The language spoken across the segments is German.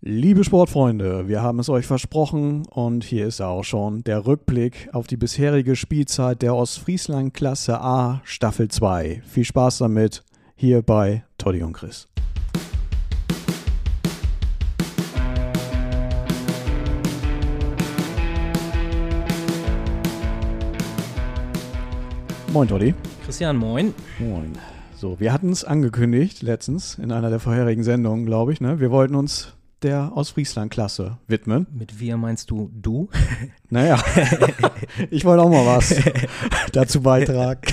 Liebe Sportfreunde, wir haben es euch versprochen und hier ist er auch schon, der Rückblick auf die bisherige Spielzeit der Ostfriesland Klasse A Staffel 2. Viel Spaß damit hier bei Toddy und Chris. Moin Toddy. Christian, moin. Moin. So, wir hatten es angekündigt letztens in einer der vorherigen Sendungen, glaube ich, ne? Wir wollten uns der Ostfriesland-Klasse widmen. Mit wir meinst du? Naja, ich wollte auch mal was dazu beitragen.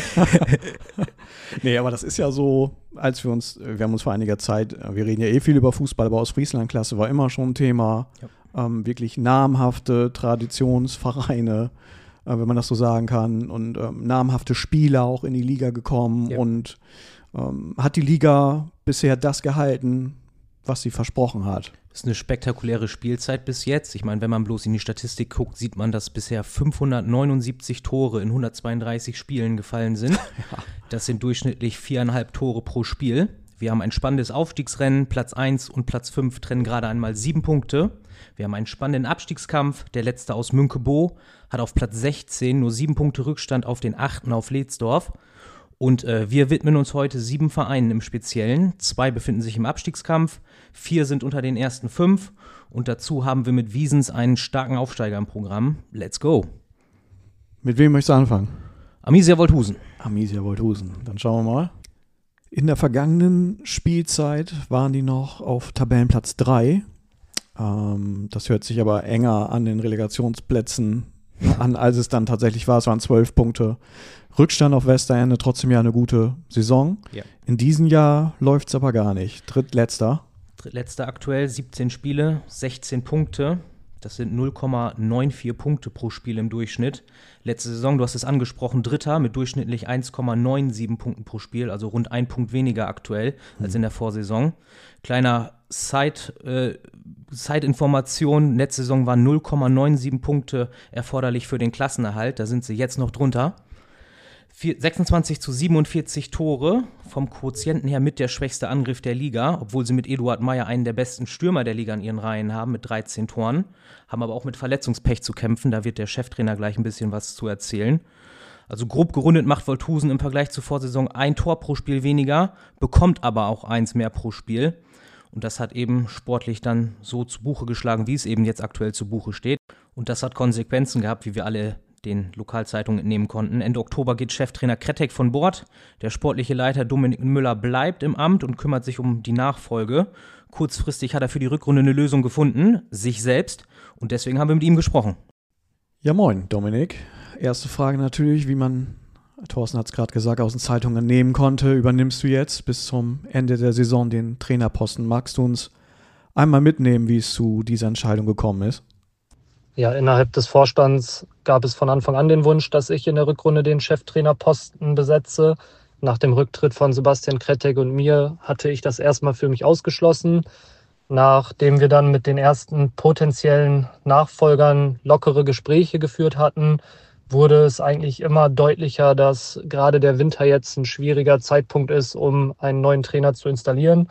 Nee, aber das ist ja so, wir haben uns vor einiger Zeit, wir reden ja viel über Fußball, aber Ostfriesland-Klasse war immer schon ein Thema. Ja. Wirklich namhafte Traditionsvereine, wenn man das so sagen kann, und namhafte Spieler auch in die Liga gekommen. Ja. Und hat die Liga bisher das gehalten, was sie versprochen hat. Das ist eine spektakuläre Spielzeit bis jetzt. Ich meine, wenn man bloß in die Statistik guckt, sieht man, dass bisher 579 Tore in 132 Spielen gefallen sind. Ja. Das sind durchschnittlich 4,5 Tore pro Spiel. Wir haben ein spannendes Aufstiegsrennen. Platz 1 und Platz 5 trennen gerade einmal 7 Punkte. Wir haben einen spannenden Abstiegskampf. Der letzte aus Münkebo hat auf Platz 16 nur 7 Punkte Rückstand auf den 8. auf Ledsdorf. Und wir widmen uns heute 7 Vereinen im Speziellen. 2 befinden sich im Abstiegskampf, 4 sind unter den ersten 5 und dazu haben wir mit Wiesens einen starken Aufsteiger im Programm. Let's go! Mit wem möchtest du anfangen? Amicia Wolthusen. Amicia Wolthusen, dann schauen wir mal. In der vergangenen Spielzeit waren die noch auf Tabellenplatz 3. Das hört sich aber enger an den Relegationsplätzen an, als es dann tatsächlich war. Es waren 12 Punkte Rückstand auf Westerende, trotzdem ja eine gute Saison. Ja. In diesem Jahr läuft es aber gar nicht. Drittletzter aktuell, 17 Spiele, 16 Punkte. Das sind 0,94 Punkte pro Spiel im Durchschnitt. Letzte Saison, du hast es angesprochen, Dritter mit durchschnittlich 1,97 Punkten pro Spiel, also rund 1 Punkt weniger aktuell als in der Vorsaison. Kleiner Side-Information, letzte Saison waren 0,97 Punkte erforderlich für den Klassenerhalt, da sind sie jetzt noch drunter. 26:47 Tore, vom Quotienten her mit der schwächste Angriff der Liga, obwohl sie mit Eduard Meyer einen der besten Stürmer der Liga in ihren Reihen haben, mit 13 Toren, haben aber auch mit Verletzungspech zu kämpfen, da wird der Cheftrainer gleich ein bisschen was zu erzählen. Also grob gerundet macht Wolthusen im Vergleich zur Vorsaison 1 Tor pro Spiel weniger, bekommt aber auch 1 mehr pro Spiel. Und das hat eben sportlich dann so zu Buche geschlagen, wie es eben jetzt aktuell zu Buche steht. Und das hat Konsequenzen gehabt, wie wir alle den Lokalzeitungen entnehmen konnten. Ende Oktober geht Cheftrainer Kretek von Bord. Der sportliche Leiter Dominik Müller bleibt im Amt und kümmert sich um die Nachfolge. Kurzfristig hat er für die Rückrunde eine Lösung gefunden, sich selbst. Und deswegen haben wir mit ihm gesprochen. Ja, moin, Dominik. Erste Frage natürlich, wie man, Thorsten hat es gerade gesagt, aus den Zeitungen entnehmen konnte, übernimmst du jetzt bis zum Ende der Saison den Trainerposten. Magst du uns einmal mitnehmen, wie es zu dieser Entscheidung gekommen ist? Ja, innerhalb des Vorstands gab es von Anfang an den Wunsch, dass ich in der Rückrunde den Cheftrainerposten besetze. Nach dem Rücktritt von Sebastian Kretek und mir hatte ich das erstmal für mich ausgeschlossen. Nachdem wir dann mit den ersten potenziellen Nachfolgern lockere Gespräche geführt hatten, wurde es eigentlich immer deutlicher, dass gerade der Winter jetzt ein schwieriger Zeitpunkt ist, um einen neuen Trainer zu installieren.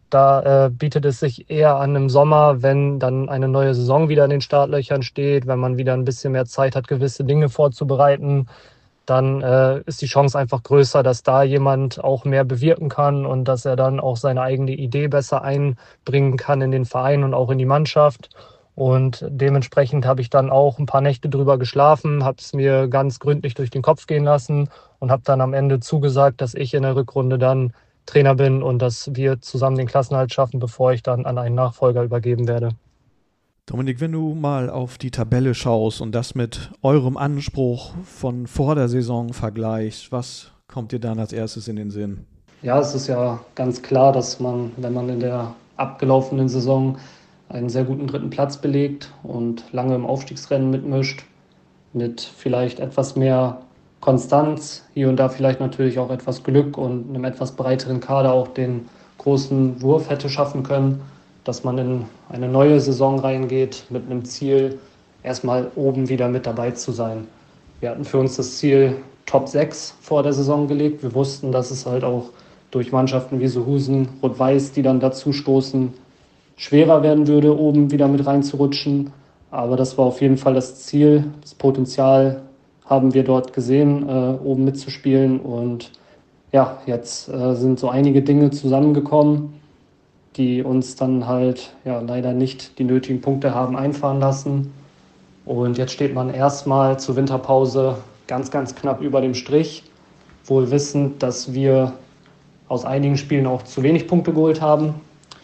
Da bietet es sich eher an im Sommer, wenn dann eine neue Saison wieder in den Startlöchern steht, wenn man wieder ein bisschen mehr Zeit hat, gewisse Dinge vorzubereiten, dann ist die Chance einfach größer, dass da jemand auch mehr bewirken kann und dass er dann auch seine eigene Idee besser einbringen kann in den Verein und auch in die Mannschaft. Und dementsprechend habe ich dann auch ein paar Nächte drüber geschlafen, habe es mir ganz gründlich durch den Kopf gehen lassen und habe dann am Ende zugesagt, dass ich in der Rückrunde dann Trainer bin und dass wir zusammen den Klassenerhalt schaffen, bevor ich dann an einen Nachfolger übergeben werde. Dominik, wenn du mal auf die Tabelle schaust und das mit eurem Anspruch von vor der Saison vergleichst, was kommt dir dann als erstes in den Sinn? Ja, es ist ja ganz klar, dass man, wenn man in der abgelaufenen Saison einen sehr guten 3. Platz belegt und lange im Aufstiegsrennen mitmischt, mit vielleicht etwas mehr Konstanz, hier und da vielleicht natürlich auch etwas Glück und einem etwas breiteren Kader auch den großen Wurf hätte schaffen können, dass man in eine neue Saison reingeht mit einem Ziel, erstmal oben wieder mit dabei zu sein. Wir hatten für uns das Ziel Top 6 vor der Saison gelegt. Wir wussten, dass es halt auch durch Mannschaften wie Sohusen, Rot-Weiß, die dann dazu stoßen, schwerer werden würde, oben wieder mit reinzurutschen. Aber das war auf jeden Fall das Ziel. Das Potenzial haben wir dort gesehen, oben mitzuspielen. Und ja, jetzt sind so einige Dinge zusammengekommen, die uns dann halt leider nicht die nötigen Punkte haben einfahren lassen. Und jetzt steht man erstmal zur Winterpause ganz, ganz knapp über dem Strich, wohl wissend, dass wir aus einigen Spielen auch zu wenig Punkte geholt haben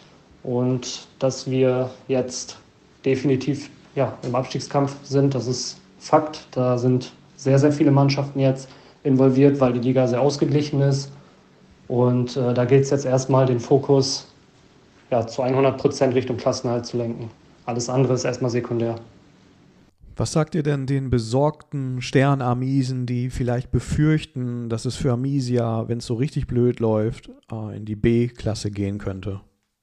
und dass wir jetzt definitiv im Abstiegskampf sind. Das ist Fakt. Da sind sehr, sehr viele Mannschaften jetzt involviert, weil die Liga sehr ausgeglichen ist. Und da gilt es jetzt erstmal, den Fokus zu 100% Richtung Klassenerhalt zu lenken. Alles andere ist erstmal sekundär. Was sagt ihr denn den besorgten Stern-Amisen, die vielleicht befürchten, dass es für Amisia, wenn es so richtig blöd läuft, in die B-Klasse gehen könnte?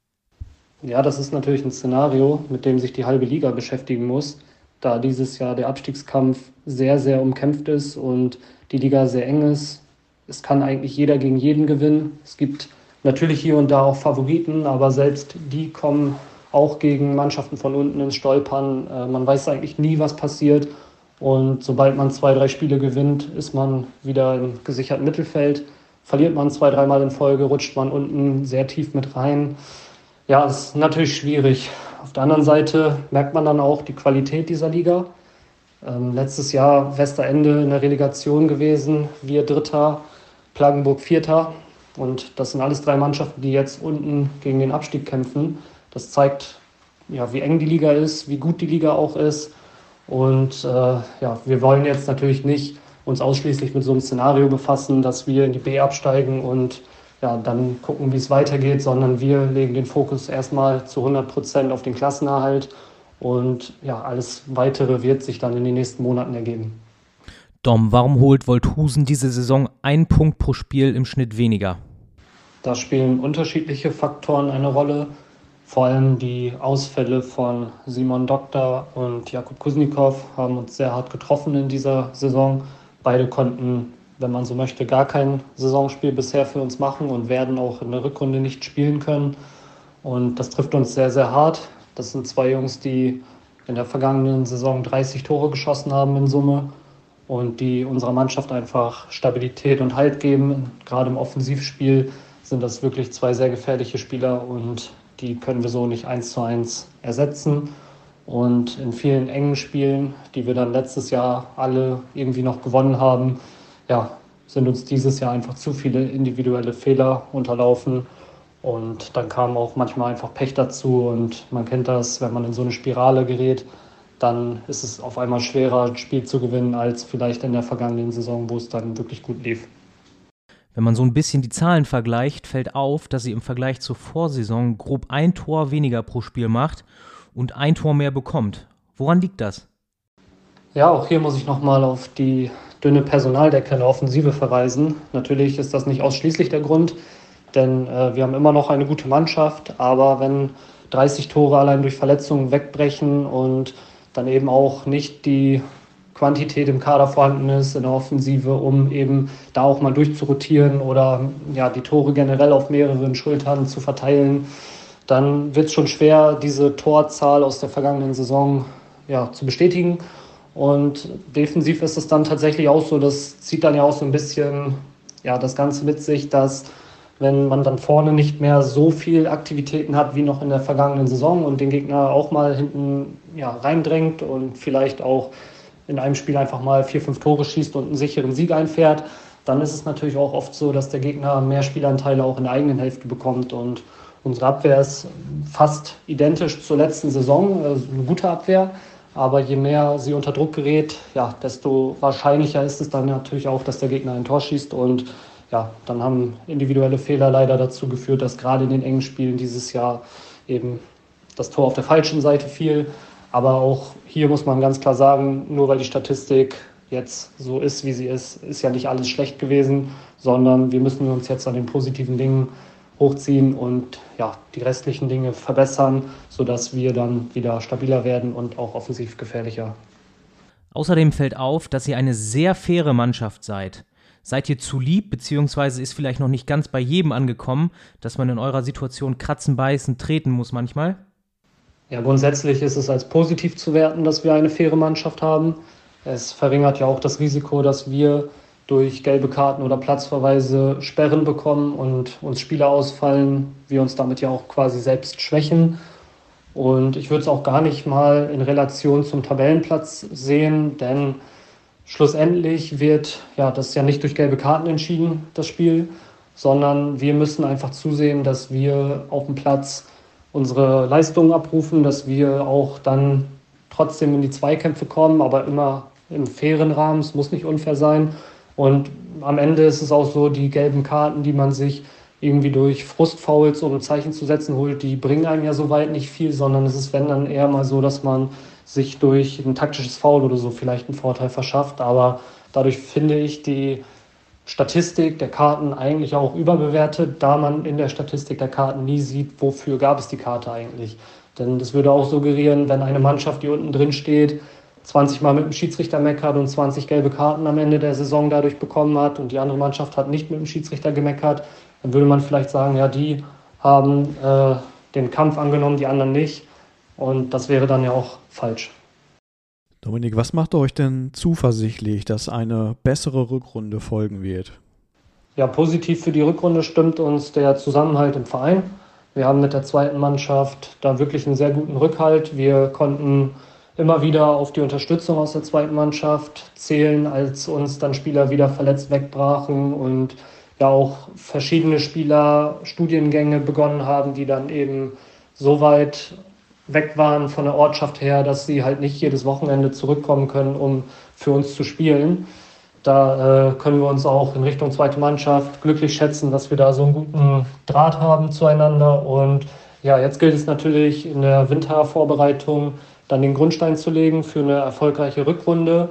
Ja, das ist natürlich ein Szenario, mit dem sich die halbe Liga beschäftigen muss, da dieses Jahr der Abstiegskampf sehr, sehr umkämpft ist und die Liga sehr eng ist. Es kann eigentlich jeder gegen jeden gewinnen. Es gibt natürlich hier und da auch Favoriten, aber selbst die kommen auch gegen Mannschaften von unten ins Stolpern. Man weiß eigentlich nie, was passiert. Und sobald man 2-3 Spiele gewinnt, ist man wieder im gesicherten Mittelfeld. Verliert man 2-3 Mal in Folge, rutscht man unten sehr tief mit rein. Ja, ist natürlich schwierig. Auf der anderen Seite merkt man dann auch die Qualität dieser Liga. Letztes Jahr Westerende in der Relegation gewesen, wir Dritter, Klagenburg Vierter. Und das sind alles 3 Mannschaften, die jetzt unten gegen den Abstieg kämpfen. Das zeigt, wie eng die Liga ist, wie gut die Liga auch ist. Und wir wollen jetzt natürlich nicht uns ausschließlich mit so einem Szenario befassen, dass wir in die B absteigen und dann gucken, wie es weitergeht, sondern wir legen den Fokus erstmal zu 100% auf den Klassenerhalt. Und alles Weitere wird sich dann in den nächsten Monaten ergeben. Dom, warum holt Wolthusen diese Saison 1 Punkt pro Spiel im Schnitt weniger? Da spielen unterschiedliche Faktoren eine Rolle. Vor allem die Ausfälle von Simon Doktor und Jakub Kuznikow haben uns sehr hart getroffen in dieser Saison. Beide konnten, wenn man so möchte, gar kein Saisonspiel bisher für uns machen und werden auch in der Rückrunde nicht spielen können. Und das trifft uns sehr, sehr hart. Das sind 2 Jungs, die in der vergangenen Saison 30 Tore geschossen haben in Summe und die unserer Mannschaft einfach Stabilität und Halt geben. Gerade im Offensivspiel sind das wirklich 2 sehr gefährliche Spieler und die können wir so nicht 1:1 ersetzen. Und in vielen engen Spielen, die wir dann letztes Jahr alle irgendwie noch gewonnen haben, sind uns dieses Jahr einfach zu viele individuelle Fehler unterlaufen. Und dann kam auch manchmal einfach Pech dazu. Und man kennt das, wenn man in so eine Spirale gerät, dann ist es auf einmal schwerer, ein Spiel zu gewinnen, als vielleicht in der vergangenen Saison, wo es dann wirklich gut lief. Wenn man so ein bisschen die Zahlen vergleicht, fällt auf, dass sie im Vergleich zur Vorsaison grob 1 Tor weniger pro Spiel macht und 1 Tor mehr bekommt. Woran liegt das? Ja, auch hier muss ich nochmal auf die dünne Personaldecke in der Offensive verweisen. Natürlich ist das nicht ausschließlich der Grund, denn wir haben immer noch eine gute Mannschaft, aber wenn 30 Tore allein durch Verletzungen wegbrechen und dann eben auch nicht die Quantität im Kader vorhanden ist in der Offensive, um eben da auch mal durchzurotieren oder die Tore generell auf mehreren Schultern zu verteilen, dann wird es schon schwer, diese Torzahl aus der vergangenen Saison zu bestätigen. Und defensiv ist es dann tatsächlich auch so, das zieht dann ja auch so ein bisschen das Ganze mit sich, dass wenn man dann vorne nicht mehr so viel Aktivitäten hat wie noch in der vergangenen Saison und den Gegner auch mal hinten reindrängt und vielleicht auch in einem Spiel einfach mal 4-5 Tore schießt und einen sicheren Sieg einfährt, dann ist es natürlich auch oft so, dass der Gegner mehr Spielanteile auch in der eigenen Hälfte bekommt. Und unsere Abwehr ist fast identisch zur letzten Saison, also eine gute Abwehr. Aber je mehr sie unter Druck gerät, desto wahrscheinlicher ist es dann natürlich auch, dass der Gegner ein Tor schießt. Und dann haben individuelle Fehler leider dazu geführt, dass gerade in den engen Spielen dieses Jahr eben das Tor auf der falschen Seite fiel. Aber auch hier muss man ganz klar sagen, nur weil die Statistik jetzt so ist, wie sie ist ja nicht alles schlecht gewesen, sondern wir müssen uns jetzt an den positiven Dingen hochziehen und die restlichen Dinge verbessern, sodass wir dann wieder stabiler werden und auch offensiv gefährlicher. Außerdem fällt auf, dass ihr eine sehr faire Mannschaft seid. Seid ihr zu lieb, beziehungsweise ist vielleicht noch nicht ganz bei jedem angekommen, dass man in eurer Situation kratzen, beißen, treten muss manchmal? Ja, grundsätzlich ist es als positiv zu werten, dass wir eine faire Mannschaft haben. Es verringert ja auch das Risiko, dass wir durch gelbe Karten oder Platzverweise Sperren bekommen und uns Spieler ausfallen, wir uns damit ja auch quasi selbst schwächen. Und ich würde es auch gar nicht mal in Relation zum Tabellenplatz sehen, denn schlussendlich wird ja das ja nicht durch gelbe Karten entschieden, das Spiel, sondern wir müssen einfach zusehen, dass wir auf dem Platz unsere Leistungen abrufen, dass wir auch dann trotzdem in die Zweikämpfe kommen, aber immer im fairen Rahmen. Es muss nicht unfair sein. Und am Ende ist es auch so, die gelben Karten, die man sich irgendwie durch Frustfouls, um ein Zeichen zu setzen, holt, die bringen einem ja soweit nicht viel, sondern es ist, wenn dann eher mal so, dass man sich durch ein taktisches Foul oder so vielleicht einen Vorteil verschafft. Aber dadurch finde ich die Statistik der Karten eigentlich auch überbewertet, da man in der Statistik der Karten nie sieht, wofür gab es die Karte eigentlich. Denn das würde auch suggerieren, wenn eine Mannschaft, die unten drin steht, 20 Mal mit dem Schiedsrichter meckert und 20 gelbe Karten am Ende der Saison dadurch bekommen hat und die andere Mannschaft hat nicht mit dem Schiedsrichter gemeckert, dann würde man vielleicht sagen, ja, die haben den Kampf angenommen, die anderen nicht. Und das wäre dann ja auch falsch. Dominik, was macht euch denn zuversichtlich, dass eine bessere Rückrunde folgen wird? Ja, positiv für die Rückrunde stimmt uns der Zusammenhalt im Verein. Wir haben mit der zweiten Mannschaft da wirklich einen sehr guten Rückhalt. Wir konnten immer wieder auf die Unterstützung aus der zweiten Mannschaft zählen, als uns dann Spieler wieder verletzt wegbrachen und ja auch verschiedene Spieler Studiengänge begonnen haben, die dann eben so weit weg waren von der Ortschaft her, dass sie halt nicht jedes Wochenende zurückkommen können, um für uns zu spielen. Da können wir uns auch in Richtung zweite Mannschaft glücklich schätzen, dass wir da so einen guten Draht haben zueinander. Und ja, jetzt gilt es natürlich in der Wintervorbereitung dann den Grundstein zu legen für eine erfolgreiche Rückrunde.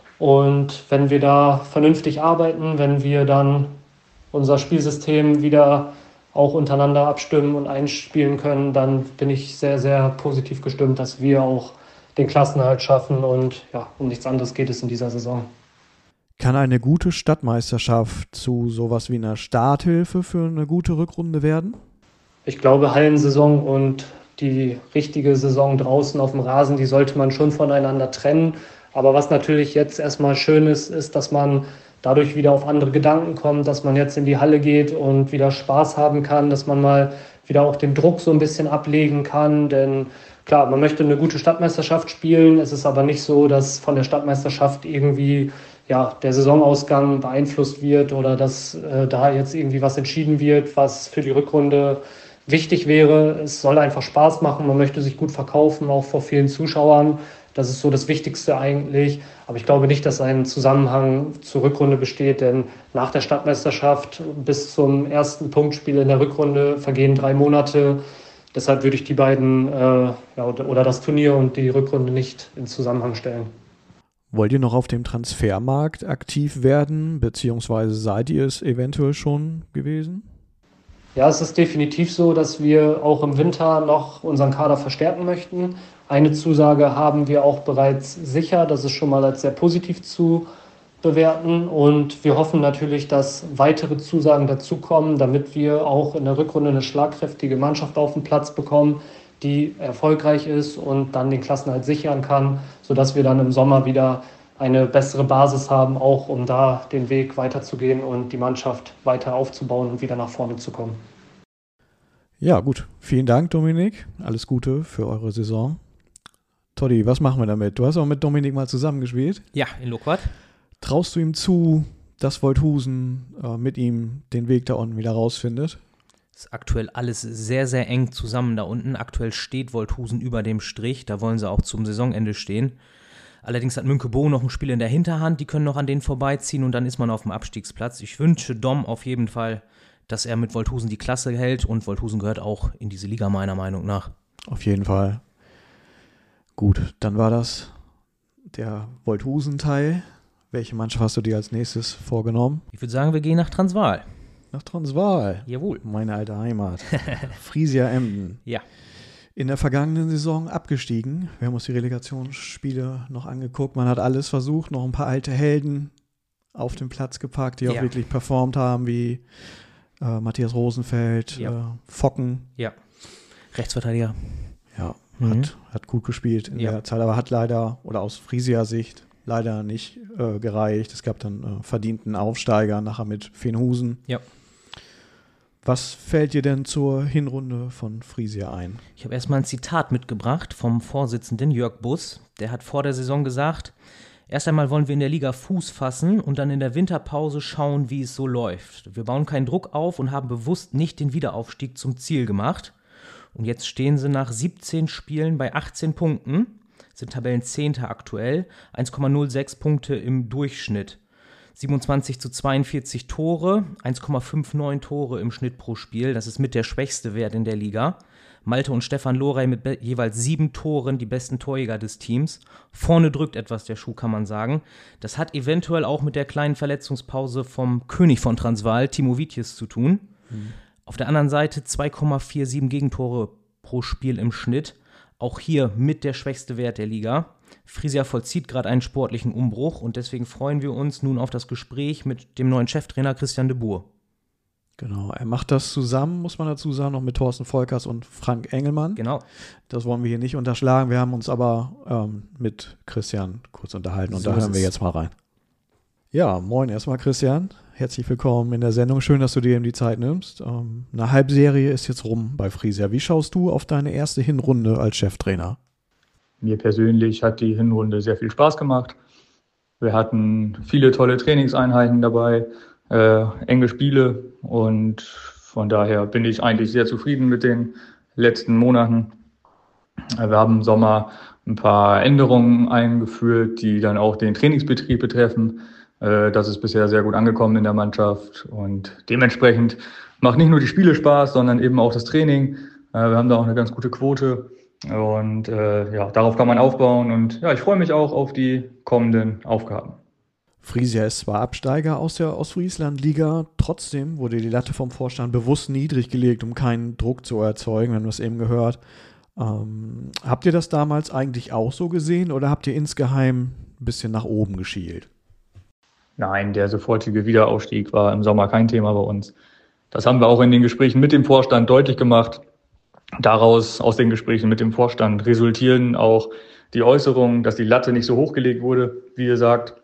Und wenn wir da vernünftig arbeiten, wenn wir dann unser Spielsystem wieder auch untereinander abstimmen und einspielen können, dann bin ich sehr, sehr positiv gestimmt, dass wir auch den Klassenerhalt schaffen. Und ja, um nichts anderes geht es in dieser Saison. Kann eine gute Stadtmeisterschaft zu sowas wie einer Starthilfe für eine gute Rückrunde werden? Ich glaube, Hallensaison und die richtige Saison draußen auf dem Rasen, die sollte man schon voneinander trennen. Aber was natürlich jetzt erstmal schön ist, ist, dass man dadurch wieder auf andere Gedanken kommt, dass man jetzt in die Halle geht und wieder Spaß haben kann, dass man mal wieder auch den Druck so ein bisschen ablegen kann. Denn klar, man möchte eine gute Stadtmeisterschaft spielen. Es ist aber nicht so, dass von der Stadtmeisterschaft irgendwie der Saisonausgang beeinflusst wird oder dass da jetzt irgendwie was entschieden wird, was für die Rückrunde wichtig wäre. Es soll einfach Spaß machen, man möchte sich gut verkaufen, auch vor vielen Zuschauern. Das ist so das Wichtigste eigentlich. Aber ich glaube nicht, dass ein Zusammenhang zur Rückrunde besteht, denn nach der Stadtmeisterschaft bis zum ersten Punktspiel in der Rückrunde vergehen 3 Monate. Deshalb würde ich die beiden oder das Turnier und die Rückrunde nicht in Zusammenhang stellen. Wollt ihr noch auf dem Transfermarkt aktiv werden, beziehungsweise seid ihr es eventuell schon gewesen? Ja, es ist definitiv so, dass wir auch im Winter noch unseren Kader verstärken möchten. Eine Zusage haben wir auch bereits sicher. Das ist schon mal als sehr positiv zu bewerten. Und wir hoffen natürlich, dass weitere Zusagen dazukommen, damit wir auch in der Rückrunde eine schlagkräftige Mannschaft auf den Platz bekommen, die erfolgreich ist und dann den Klassenerhalt sichern kann, sodass wir dann im Sommer wieder eine bessere Basis haben, auch um da den Weg weiterzugehen und die Mannschaft weiter aufzubauen und wieder nach vorne zu kommen. Ja, gut. Vielen Dank, Dominik. Alles Gute für eure Saison. Toddy, was machen wir damit? Du hast auch mit Dominik mal zusammengespielt. Ja, in Loquat. Traust du ihm zu, dass Wolthusen mit ihm den Weg da unten wieder rausfindet? Ist aktuell alles sehr, sehr eng zusammen da unten. Aktuell steht Wolthusen über dem Strich. Da wollen sie auch zum Saisonende stehen. Allerdings hat Münkebo noch ein Spiel in der Hinterhand. Die können noch an denen vorbeiziehen und dann ist man auf dem Abstiegsplatz. Ich wünsche Dom auf jeden Fall, dass er mit Wolthusen die Klasse hält. Und Wolthusen gehört auch in diese Liga meiner Meinung nach. Auf jeden Fall. Gut, dann war das der Wolthusen-Teil. Welche Mannschaft hast du dir als nächstes vorgenommen? Ich würde sagen, wir gehen nach Transvaal. Nach Transvaal. Jawohl. Meine alte Heimat. Friesia Emden. Ja. In der vergangenen Saison abgestiegen. Wir haben uns die Relegationsspiele noch angeguckt. Man hat alles versucht, noch ein paar alte Helden auf den Platz gepackt, die auch wirklich performt haben, wie Matthias Rosenfeld, Focken. Ja. Rechtsverteidiger. Ja. hat gut gespielt in der Zeit, aber hat leider, oder aus Friesia Sicht, leider nicht gereicht. Es gab dann verdienten Aufsteiger nachher mit Veenhusen. Ja. Was fällt dir denn zur Hinrunde von Friesia ein? Ich habe erstmal ein Zitat mitgebracht vom Vorsitzenden Jörg Buss. Der hat vor der Saison gesagt: Erst einmal wollen wir in der Liga Fuß fassen und dann in der Winterpause schauen, wie es so läuft. Wir bauen keinen Druck auf und haben bewusst nicht den Wiederaufstieg zum Ziel gemacht. Und jetzt stehen sie nach 17 Spielen bei 18 Punkten, sind Tabellenzehnter aktuell, 1,06 Punkte im Durchschnitt. 27:42 Tore, 1,59 Tore im Schnitt pro Spiel. Das ist mit der schwächste Wert in der Liga. Malte und Stefan Lorey mit jeweils 7 Toren, die besten Torjäger des Teams. Vorne drückt etwas der Schuh, kann man sagen. Das hat eventuell auch mit der kleinen Verletzungspause vom König von Transvaal, Timo Wietjes, zu tun. Auf der anderen Seite 2,47 Gegentore pro Spiel im Schnitt. Auch hier mit der schwächste Wert der Liga. Friesia vollzieht gerade einen sportlichen Umbruch und deswegen freuen wir uns nun auf das Gespräch mit dem neuen Cheftrainer Christian de Boer. Genau, er macht das zusammen, muss man dazu sagen, noch mit Thorsten Volkers und Frank Engelmann. Genau. Das wollen wir hier nicht unterschlagen. Wir haben uns aber mit Christian kurz unterhalten und so da hören wir jetzt mal rein. Ja, moin erstmal Christian. Herzlich willkommen in der Sendung. Schön, dass du dir eben die Zeit nimmst. Eine Halbserie ist jetzt rum bei Friesia. Wie schaust du auf deine erste Hinrunde als Cheftrainer? Mir persönlich hat die Hinrunde sehr viel Spaß gemacht. Wir hatten viele tolle Trainingseinheiten dabei, enge Spiele und von daher bin ich eigentlich sehr zufrieden mit den letzten Monaten. Wir haben im Sommer ein paar Änderungen eingeführt, die dann auch den Trainingsbetrieb betreffen. Das ist bisher sehr gut angekommen in der Mannschaft und dementsprechend macht nicht nur die Spiele Spaß, sondern eben auch das Training. Wir haben da auch eine ganz gute Quote und darauf kann man aufbauen und ja, ich freue mich auch auf die kommenden Aufgaben. Friesia ist zwar Absteiger aus der Ostfriesland-Liga, trotzdem wurde die Latte vom Vorstand bewusst niedrig gelegt, um keinen Druck zu erzeugen, wir haben das eben gehört. Habt ihr das damals eigentlich auch so gesehen oder habt ihr insgeheim ein bisschen nach oben geschielt? Nein, der sofortige Wiederaufstieg war im Sommer kein Thema bei uns. Das haben wir auch in den Gesprächen mit dem Vorstand deutlich gemacht. Aus den Gesprächen mit dem Vorstand resultieren auch die Äußerungen, dass die Latte nicht so hochgelegt wurde, wie ihr sagt.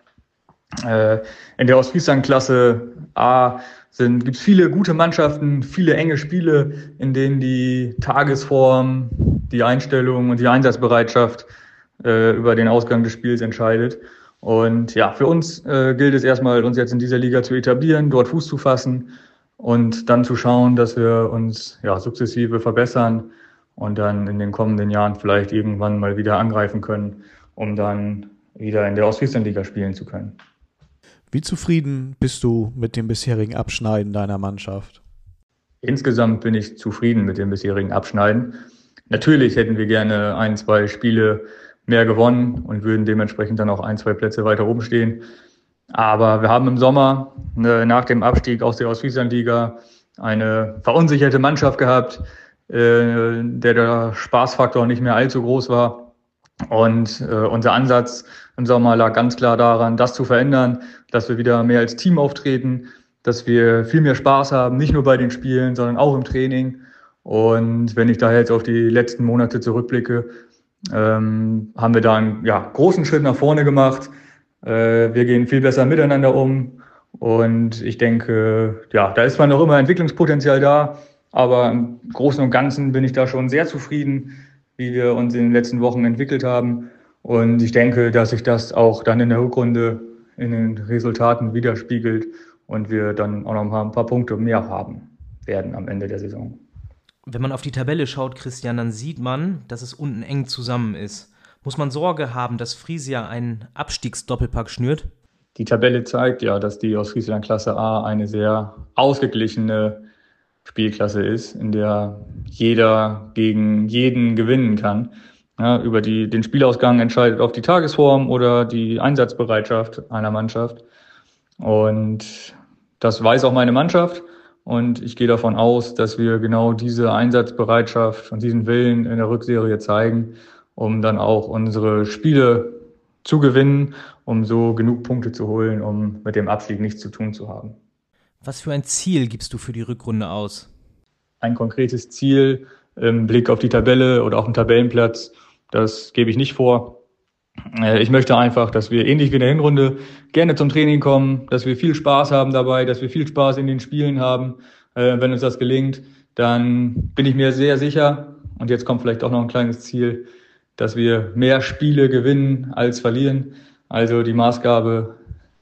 In der Ostfriesland-Klasse A gibt es viele gute Mannschaften, viele enge Spiele, in denen die Tagesform, die Einstellung und die Einsatzbereitschaft über den Ausgang des Spiels entscheidet. Und ja, für uns gilt es erstmal, uns jetzt in dieser Liga zu etablieren, dort Fuß zu fassen und dann zu schauen, dass wir uns sukzessive verbessern und dann in den kommenden Jahren vielleicht irgendwann mal wieder angreifen können, um dann wieder in der Ostfriesland-Liga spielen zu können. Wie zufrieden bist du mit dem bisherigen Abschneiden deiner Mannschaft? Insgesamt bin ich zufrieden mit dem bisherigen Abschneiden. Natürlich hätten wir gerne 1-2 Spiele mehr gewonnen und würden dementsprechend dann auch 1-2 Plätze weiter oben stehen. Aber wir haben im Sommer nach dem Abstieg aus der Ostfriesland-Liga eine verunsicherte Mannschaft gehabt, der Spaßfaktor nicht mehr allzu groß war. Und unser Ansatz im Sommer lag ganz klar daran, das zu verändern, dass wir wieder mehr als Team auftreten, dass wir viel mehr Spaß haben, nicht nur bei den Spielen, sondern auch im Training. Und wenn ich da jetzt auf die letzten Monate zurückblicke, haben wir da einen großen Schritt nach vorne gemacht. Wir gehen viel besser miteinander um und ich denke, da ist zwar noch immer Entwicklungspotenzial da, aber im Großen und Ganzen bin ich da schon sehr zufrieden, wie wir uns in den letzten Wochen entwickelt haben und ich denke, dass sich das auch dann in der Rückrunde in den Resultaten widerspiegelt und wir dann auch noch ein paar Punkte mehr haben werden am Ende der Saison. Wenn man auf die Tabelle schaut, Christian, dann sieht man, dass es unten eng zusammen ist. Muss man Sorge haben, dass Friesia einen Abstiegsdoppelpack schnürt? Die Tabelle zeigt ja, dass die Ostfriesland-Klasse A eine sehr ausgeglichene Spielklasse ist, in der jeder gegen jeden gewinnen kann. Ja, über den Spielausgang entscheidet oft die Tagesform oder die Einsatzbereitschaft einer Mannschaft. Und das weiß auch meine Mannschaft. Und ich gehe davon aus, dass wir genau diese Einsatzbereitschaft und diesen Willen in der Rückserie zeigen, um dann auch unsere Spiele zu gewinnen, um so genug Punkte zu holen, um mit dem Abstieg nichts zu tun zu haben. Was für ein Ziel gibst du für die Rückrunde aus? Ein konkretes Ziel im Blick auf die Tabelle oder auf den Tabellenplatz. Das gebe ich nicht vor. Ich möchte einfach, dass wir ähnlich wie in der Hinrunde gerne zum Training kommen, dass wir viel Spaß haben dabei, dass wir viel Spaß in den Spielen haben. Wenn uns das gelingt, dann bin ich mir sehr sicher, und jetzt kommt vielleicht auch noch ein kleines Ziel, dass wir mehr Spiele gewinnen als verlieren. Also die Maßgabe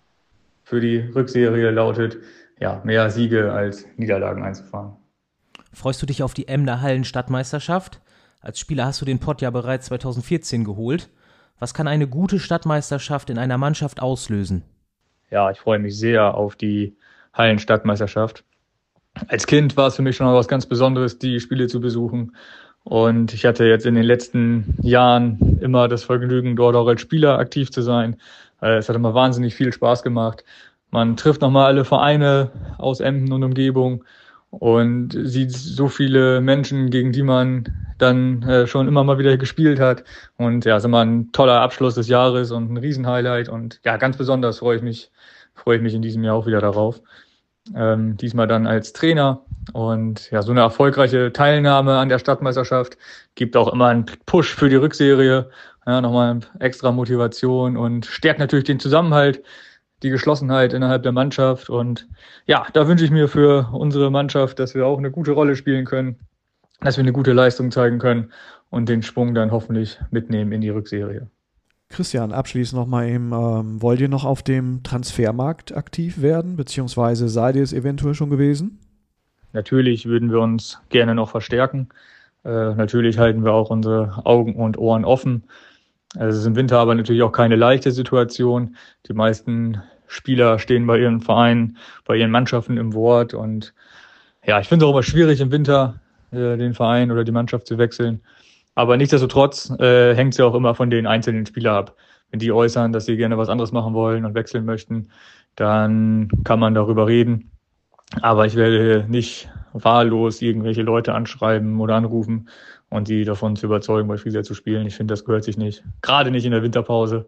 für die Rückserie lautet, ja, mehr Siege als Niederlagen einzufahren. Freust du dich auf die Emder Hallen-Stadtmeisterschaft? Als Spieler hast du den Pott ja bereits 2014 geholt. Was kann eine gute Stadtmeisterschaft in einer Mannschaft auslösen? Ja, ich freue mich sehr auf die Hallen-Stadtmeisterschaft. Als Kind war es für mich schon was ganz Besonderes, die Spiele zu besuchen. Und ich hatte jetzt in den letzten Jahren immer das Vergnügen, dort auch als Spieler aktiv zu sein. Es hat immer wahnsinnig viel Spaß gemacht. Man trifft nochmal alle Vereine aus Emden und Umgebung und sieht so viele Menschen, gegen die man dann schon immer mal wieder gespielt hat. Und ja, es ist immer ein toller Abschluss des Jahres und ein Riesenhighlight. Und ja, ganz besonders freue ich mich in diesem Jahr auch wieder darauf. Diesmal dann als Trainer. Und ja, so eine erfolgreiche Teilnahme an der Stadtmeisterschaft gibt auch immer einen Push für die Rückserie. Ja, nochmal extra Motivation und stärkt natürlich den Zusammenhalt, die Geschlossenheit innerhalb der Mannschaft. Und ja, da wünsche ich mir für unsere Mannschaft, dass wir auch eine gute Rolle spielen können, dass wir eine gute Leistung zeigen können und den Schwung dann hoffentlich mitnehmen in die Rückserie. Christian, abschließend nochmal eben, wollt ihr noch auf dem Transfermarkt aktiv werden, beziehungsweise seid ihr es eventuell schon gewesen? Natürlich würden wir uns gerne noch verstärken. Natürlich halten wir auch unsere Augen und Ohren offen. Es ist im Winter aber natürlich auch keine leichte Situation. Die meisten Spieler stehen bei ihren Vereinen, bei ihren Mannschaften im Wort. Und ja, ich finde es auch immer schwierig im Winter, den Verein oder die Mannschaft zu wechseln. Aber nichtsdestotrotz hängt es ja auch immer von den einzelnen Spielern ab. Wenn die äußern, dass sie gerne was anderes machen wollen und wechseln möchten, dann kann man darüber reden. Aber ich werde nicht wahllos irgendwelche Leute anschreiben oder anrufen und die davon zu überzeugen, bei Frieser zu spielen. Ich finde, das gehört sich nicht. Gerade nicht in der Winterpause.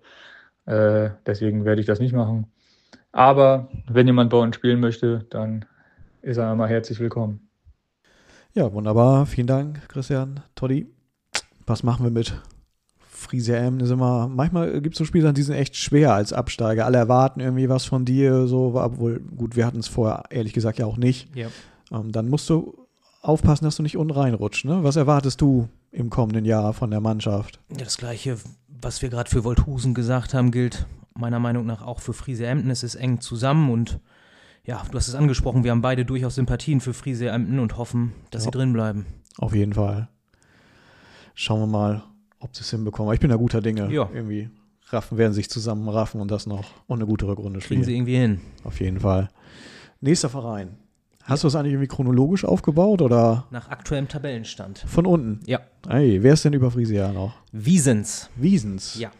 Deswegen werde ich das nicht machen. Aber wenn jemand bei uns spielen möchte, dann ist er immer herzlich willkommen. Ja, wunderbar. Vielen Dank, Christian. Toddy, was machen wir mit Frieser Emden? Manchmal gibt es so Spieler, die sind echt schwer als Absteiger. Alle erwarten irgendwie was von dir, so, obwohl, gut, wir hatten es vorher ehrlich gesagt ja auch nicht. Ja. Dann musst du aufpassen, dass du nicht unten reinrutschst. Ne? Was erwartest du im kommenden Jahr von der Mannschaft? Ja, das Gleiche, was wir gerade für Wolthusen gesagt haben, gilt meiner Meinung nach auch für Frieser Emden. Es ist eng zusammen und ja, du hast es angesprochen, wir haben beide durchaus Sympathien für Frieser Emden und hoffen, dass sie drin bleiben. Auf jeden Fall. Schauen wir mal, ob sie es hinbekommen. Aber ich bin da guter Dinge. Ja. Irgendwie werden sich zusammenraffen und das noch und eine gute Rückrunde spielen. Kriegen sie irgendwie hin. Auf jeden Fall. Nächster Verein. Hast du das eigentlich irgendwie chronologisch aufgebaut oder? Nach aktuellem Tabellenstand. Von unten? Ja. Ey, wer ist denn über Friesia noch? Wiesens. Ja.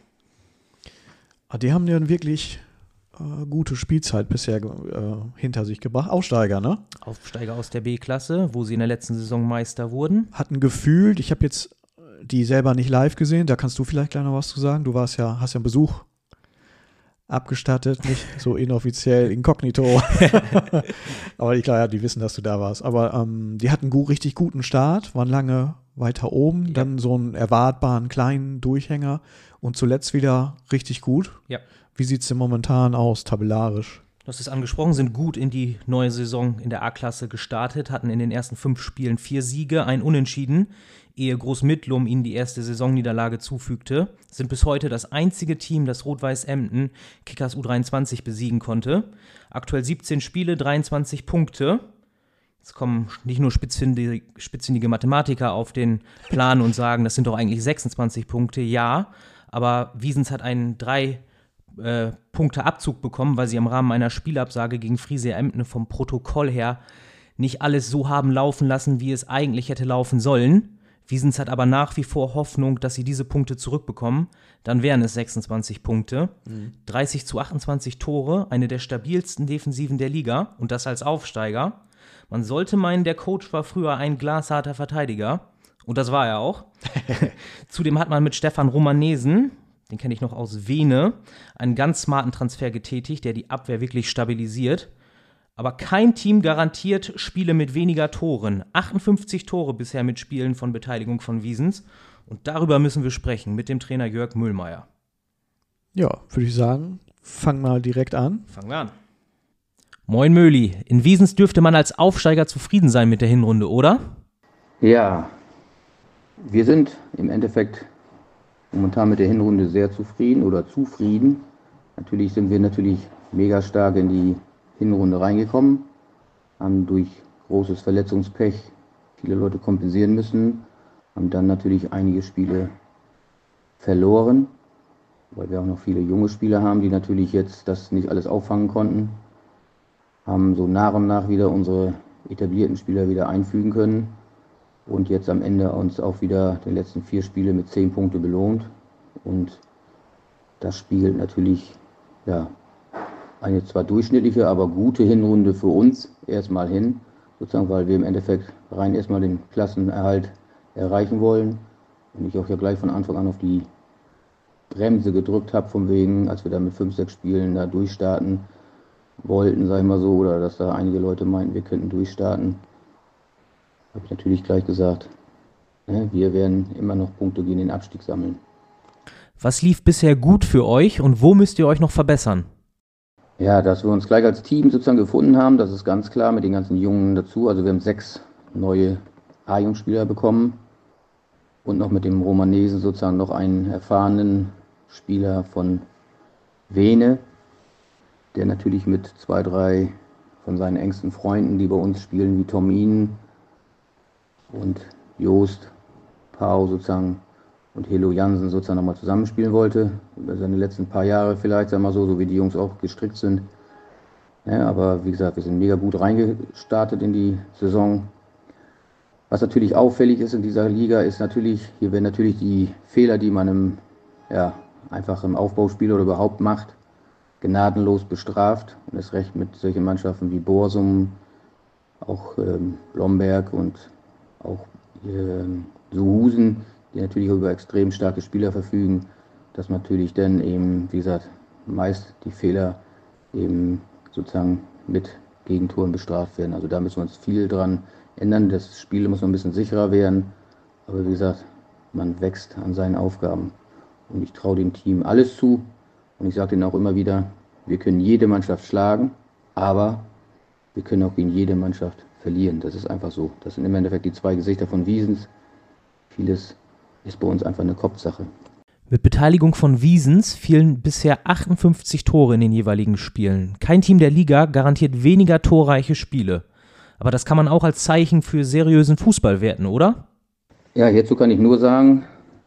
Die haben ja wirklich gute Spielzeit bisher hinter sich gebracht. Aufsteiger, ne? Aufsteiger aus der B-Klasse, wo sie in der letzten Saison Meister wurden. Hatten gefühlt, ich habe jetzt die selber nicht live gesehen, da kannst du vielleicht gleich noch was zu sagen. Du hast ja einen Besuch abgestattet, nicht so inoffiziell, inkognito. Aber klar, ja, die wissen, dass du da warst. Aber die hatten einen richtig guten Start, waren lange weiter oben, dann so einen erwartbaren kleinen Durchhänger und zuletzt wieder richtig gut. Ja. Wie sieht es denn momentan aus, tabellarisch? Du hast es angesprochen, sind gut in die neue Saison in der A-Klasse gestartet, hatten in den ersten 5 Spielen 4 Siege, ein Unentschieden, ehe Großmittlum ihnen die erste Saisonniederlage zufügte, sind bis heute das einzige Team, das Rot-Weiß Emden Kickers U23 besiegen konnte. Aktuell 17 Spiele, 23 Punkte. Jetzt kommen nicht nur spitzfindige Mathematiker auf den Plan und sagen, das sind doch eigentlich 26 Punkte. Ja, aber Wiesens hat einen 3 Punkte Abzug bekommen, weil sie im Rahmen einer Spielabsage gegen Frieser Emden vom Protokoll her nicht alles so haben laufen lassen, wie es eigentlich hätte laufen sollen. Wiesens hat aber nach wie vor Hoffnung, dass sie diese Punkte zurückbekommen. Dann wären es 26 Punkte. 30-28 Tore, eine der stabilsten Defensiven der Liga und das als Aufsteiger. Man sollte meinen, der Coach war früher ein glasharter Verteidiger und das war er auch. Zudem hat man mit Stefan Romanesen, den kenne ich noch aus Vene, einen ganz smarten Transfer getätigt, der die Abwehr wirklich stabilisiert. Aber kein Team garantiert Spiele mit weniger Toren. 58 Tore bisher mit Spielen von Beteiligung von Wiesens. Und darüber müssen wir sprechen mit dem Trainer Jörg Mühlmeier. Ja, würde ich sagen, fang mal direkt an. Fangen wir an. Moin Möhli, in Wiesens dürfte man als Aufsteiger zufrieden sein mit der Hinrunde, oder? Ja, wir sind im Endeffekt momentan mit der Hinrunde sehr zufrieden oder zufrieden. Natürlich sind wir mega stark in die Hinrunde reingekommen, haben durch großes Verletzungspech viele Leute kompensieren müssen, haben dann natürlich einige Spiele verloren, weil wir auch noch viele junge Spieler haben, die natürlich jetzt das nicht alles auffangen konnten, haben so nach und nach wieder unsere etablierten Spieler wieder einfügen können und jetzt am Ende uns auch wieder die letzten 4 Spiele mit 10 Punkte belohnt und das spiegelt natürlich eine zwar durchschnittliche, aber gute Hinrunde für uns erstmal hin, sozusagen, weil wir im Endeffekt rein erstmal den Klassenerhalt erreichen wollen und ich auch ja gleich von Anfang an auf die Bremse gedrückt habe, von wegen, als wir da mit 5, 6 Spielen da durchstarten wollten, sag ich mal so, oder dass da einige Leute meinten, wir könnten durchstarten, habe ich natürlich gleich gesagt, wir werden immer noch Punkte gegen den Abstieg sammeln. Was lief bisher gut für euch und wo müsst ihr euch noch verbessern? Ja, dass wir uns gleich als Team sozusagen gefunden haben, das ist ganz klar, mit den ganzen Jungen dazu. Also wir haben 6 neue A-Jugendspieler bekommen und noch mit dem Romanesen sozusagen noch einen erfahrenen Spieler von Vene, der natürlich mit 2, 3 von seinen engsten Freunden, die bei uns spielen, wie Tomin und Joost, Pau sozusagen und Helo Jansen sozusagen nochmal zusammenspielen wollte, über seine letzten paar Jahre vielleicht, sagen wir so wie die Jungs auch gestrickt sind. Ja, aber wie gesagt, wir sind mega gut reingestartet in die Saison. Was natürlich auffällig ist in dieser Liga, ist hier werden natürlich die Fehler, die man einfach im Aufbauspiel oder überhaupt macht, gnadenlos bestraft. Und das recht mit solchen Mannschaften wie Borsum, auch Blomberg und auch Suhusen, die natürlich über extrem starke Spieler verfügen, dass natürlich dann eben, wie gesagt, meist die Fehler eben sozusagen mit Gegentoren bestraft werden. Also da müssen wir uns viel dran ändern. Das Spiel muss noch ein bisschen sicherer werden. Aber wie gesagt, man wächst an seinen Aufgaben. Und ich traue dem Team alles zu. Und ich sage denen auch immer wieder, wir können jede Mannschaft schlagen, aber wir können auch gegen jede Mannschaft verlieren. Das ist einfach so. Das sind im Endeffekt die 2 Gesichter von Wiesens. Vieles ist bei uns einfach eine Kopfsache. Mit Beteiligung von Wiesens fielen bisher 58 Tore in den jeweiligen Spielen. Kein Team der Liga garantiert weniger torreiche Spiele. Aber das kann man auch als Zeichen für seriösen Fußball werten, oder? Ja, hierzu kann ich nur sagen,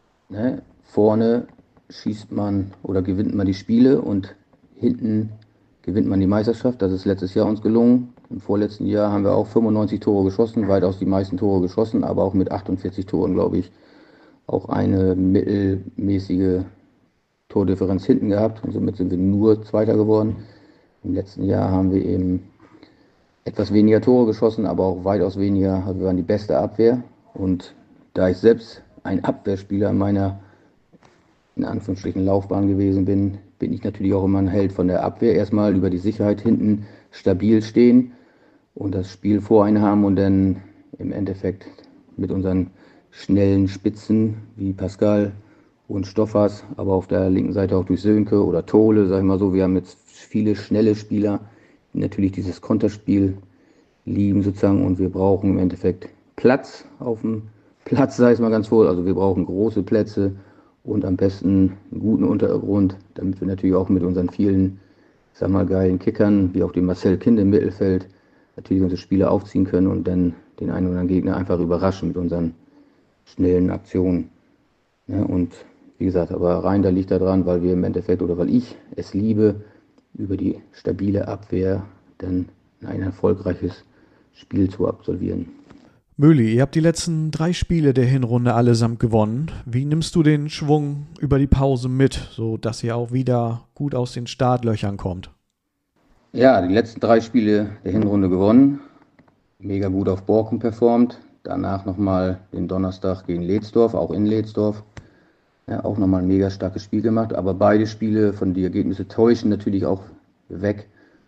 vorne schießt man oder gewinnt man die Spiele und hinten gewinnt man die Meisterschaft. Das ist letztes Jahr uns gelungen. Im vorletzten Jahr haben wir auch 95 Tore geschossen, weitaus die meisten Tore geschossen, aber auch mit 48 Toren, glaube ich, auch eine mittelmäßige Tordifferenz hinten gehabt und somit sind wir nur Zweiter geworden. Im letzten Jahr haben wir eben etwas weniger Tore geschossen, aber auch weitaus weniger, also wir waren die beste Abwehr und da ich selbst ein Abwehrspieler in meiner, in Anführungsstrichen, Laufbahn gewesen bin, bin ich natürlich auch immer ein Held von der Abwehr. Erstmal über die Sicherheit hinten stabil stehen und das Spiel vor einen haben und dann im Endeffekt mit unseren schnellen Spitzen wie Pascal und Stoffers, aber auf der linken Seite auch durch Sönke oder Tole, sag ich mal so. Wir haben jetzt viele schnelle Spieler, die natürlich dieses Konterspiel lieben sozusagen und wir brauchen im Endeffekt Platz auf dem Platz, sag ich mal ganz wohl. Also wir brauchen große Plätze und am besten einen guten Untergrund, damit wir natürlich auch mit unseren vielen, sag mal, geilen Kickern, wie auch dem Marcel Kind im Mittelfeld, natürlich unsere Spieler aufziehen können und dann den einen oder anderen Gegner einfach überraschen mit unseren schnellen Aktionen. Ja, und wie gesagt, aber rein da liegt da dran, weil wir im Endeffekt oder weil ich es liebe, über die stabile Abwehr dann ein erfolgreiches Spiel zu absolvieren. Möhli, ihr habt die letzten 3 Spiele der Hinrunde allesamt gewonnen. Wie nimmst du den Schwung über die Pause mit, sodass ihr auch wieder gut aus den Startlöchern kommt? Ja, die letzten 3 Spiele der Hinrunde gewonnen. Mega gut auf Borkum performt. Danach nochmal den Donnerstag gegen Leetsdorf, auch in Leetsdorf. Ja, auch nochmal ein mega starkes Spiel gemacht. Aber beide Spiele von die Ergebnisse täuschen natürlich auch weg.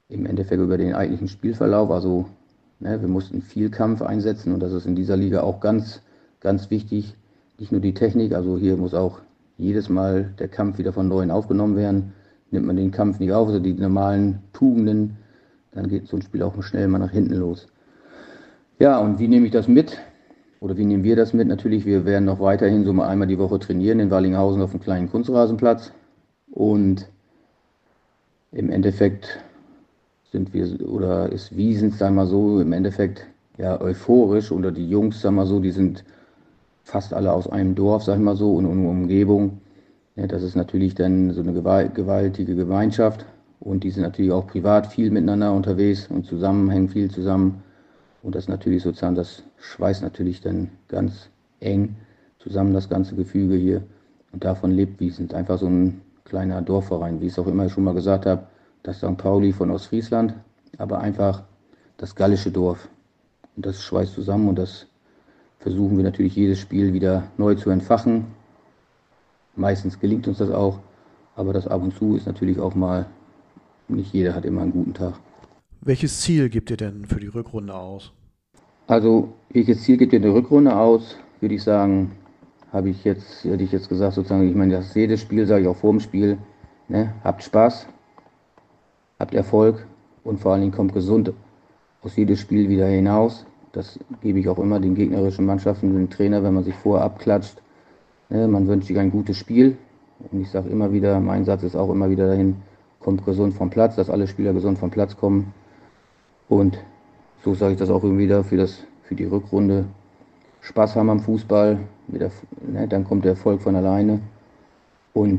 im Endeffekt über den eigentlichen Spielverlauf. Also wir mussten viel Kampf einsetzen und das ist in dieser Liga auch ganz, ganz wichtig. Nicht nur die Technik, also hier muss auch jedes Mal der Kampf wieder von Neuem aufgenommen werden. Nimmt man den Kampf nicht auf, also die normalen Tugenden, dann geht so ein Spiel auch schnell mal nach hinten los. Ja, und wie nehme ich das mit? Oder wie nehmen wir das mit? Natürlich, wir werden noch weiterhin so mal einmal die Woche trainieren in Wallinghausen auf einem kleinen Kunstrasenplatz. Und im Endeffekt ist Wiesens, sagen wir mal so, im Endeffekt ja euphorisch. Oder die Jungs, sagen wir mal so, die sind fast alle aus einem Dorf, sagen wir mal so, und Umgebung. Ja, das ist natürlich dann so eine gewaltige Gemeinschaft. Und die sind natürlich auch privat viel miteinander unterwegs und hängen viel zusammen. Und das natürlich sozusagen, das schweißt natürlich dann ganz eng zusammen, das ganze Gefüge hier. Und davon lebt Wiesens. Einfach so ein kleiner Dorfverein, wie ich es auch immer schon mal gesagt habe, das St. Pauli von Ostfriesland, aber einfach das gallische Dorf. Und das schweißt zusammen und das versuchen wir natürlich jedes Spiel wieder neu zu entfachen. Meistens gelingt uns das auch, aber das ab und zu ist natürlich auch mal, nicht jeder hat immer einen guten Tag. Welches Ziel gibt ihr denn für die Rückrunde aus? Also, welches Ziel gibt ihr in der Rückrunde aus? Würde ich sagen, hätte ich jetzt gesagt, sozusagen, ich meine, das ist jedes Spiel, sage ich auch vor dem Spiel, habt Spaß, habt Erfolg und vor allen Dingen kommt gesund aus jedem Spiel wieder hinaus. Das gebe ich auch immer den gegnerischen Mannschaften, den Trainer, wenn man sich vorher abklatscht. Man wünscht sich ein gutes Spiel. Und ich sage immer wieder, mein Satz ist auch immer wieder dahin, kommt gesund vom Platz, dass alle Spieler gesund vom Platz kommen. Und so sage ich das auch immer wieder für die Rückrunde. Spaß haben am Fußball, dann kommt der Erfolg von alleine. Und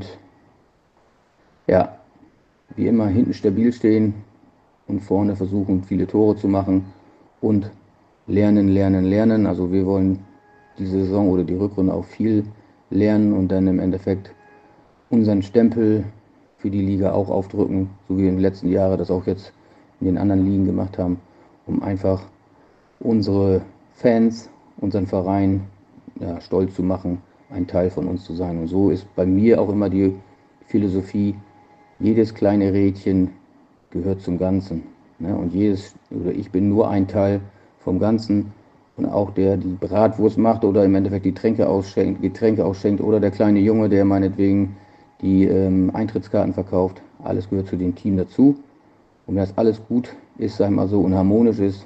ja, wie immer hinten stabil stehen und vorne versuchen, viele Tore zu machen und lernen. Also wir wollen diese Saison oder die Rückrunde auch viel lernen und dann im Endeffekt unseren Stempel für die Liga auch aufdrücken, so wie wir in den letzten Jahren das auch jetzt in den anderen Ligen gemacht haben, um einfach unsere Fans, unseren Verein stolz zu machen, ein Teil von uns zu sein. Und so ist bei mir auch immer die Philosophie, jedes kleine Rädchen gehört zum Ganzen. Und ich bin nur ein Teil vom Ganzen. Und auch der die Bratwurst macht oder im Endeffekt die Getränke ausschenkt oder der kleine Junge, der meinetwegen die Eintrittskarten verkauft. Alles gehört zu dem Team dazu. Und wenn das alles gut ist, sag ich mal so, und harmonisch ist,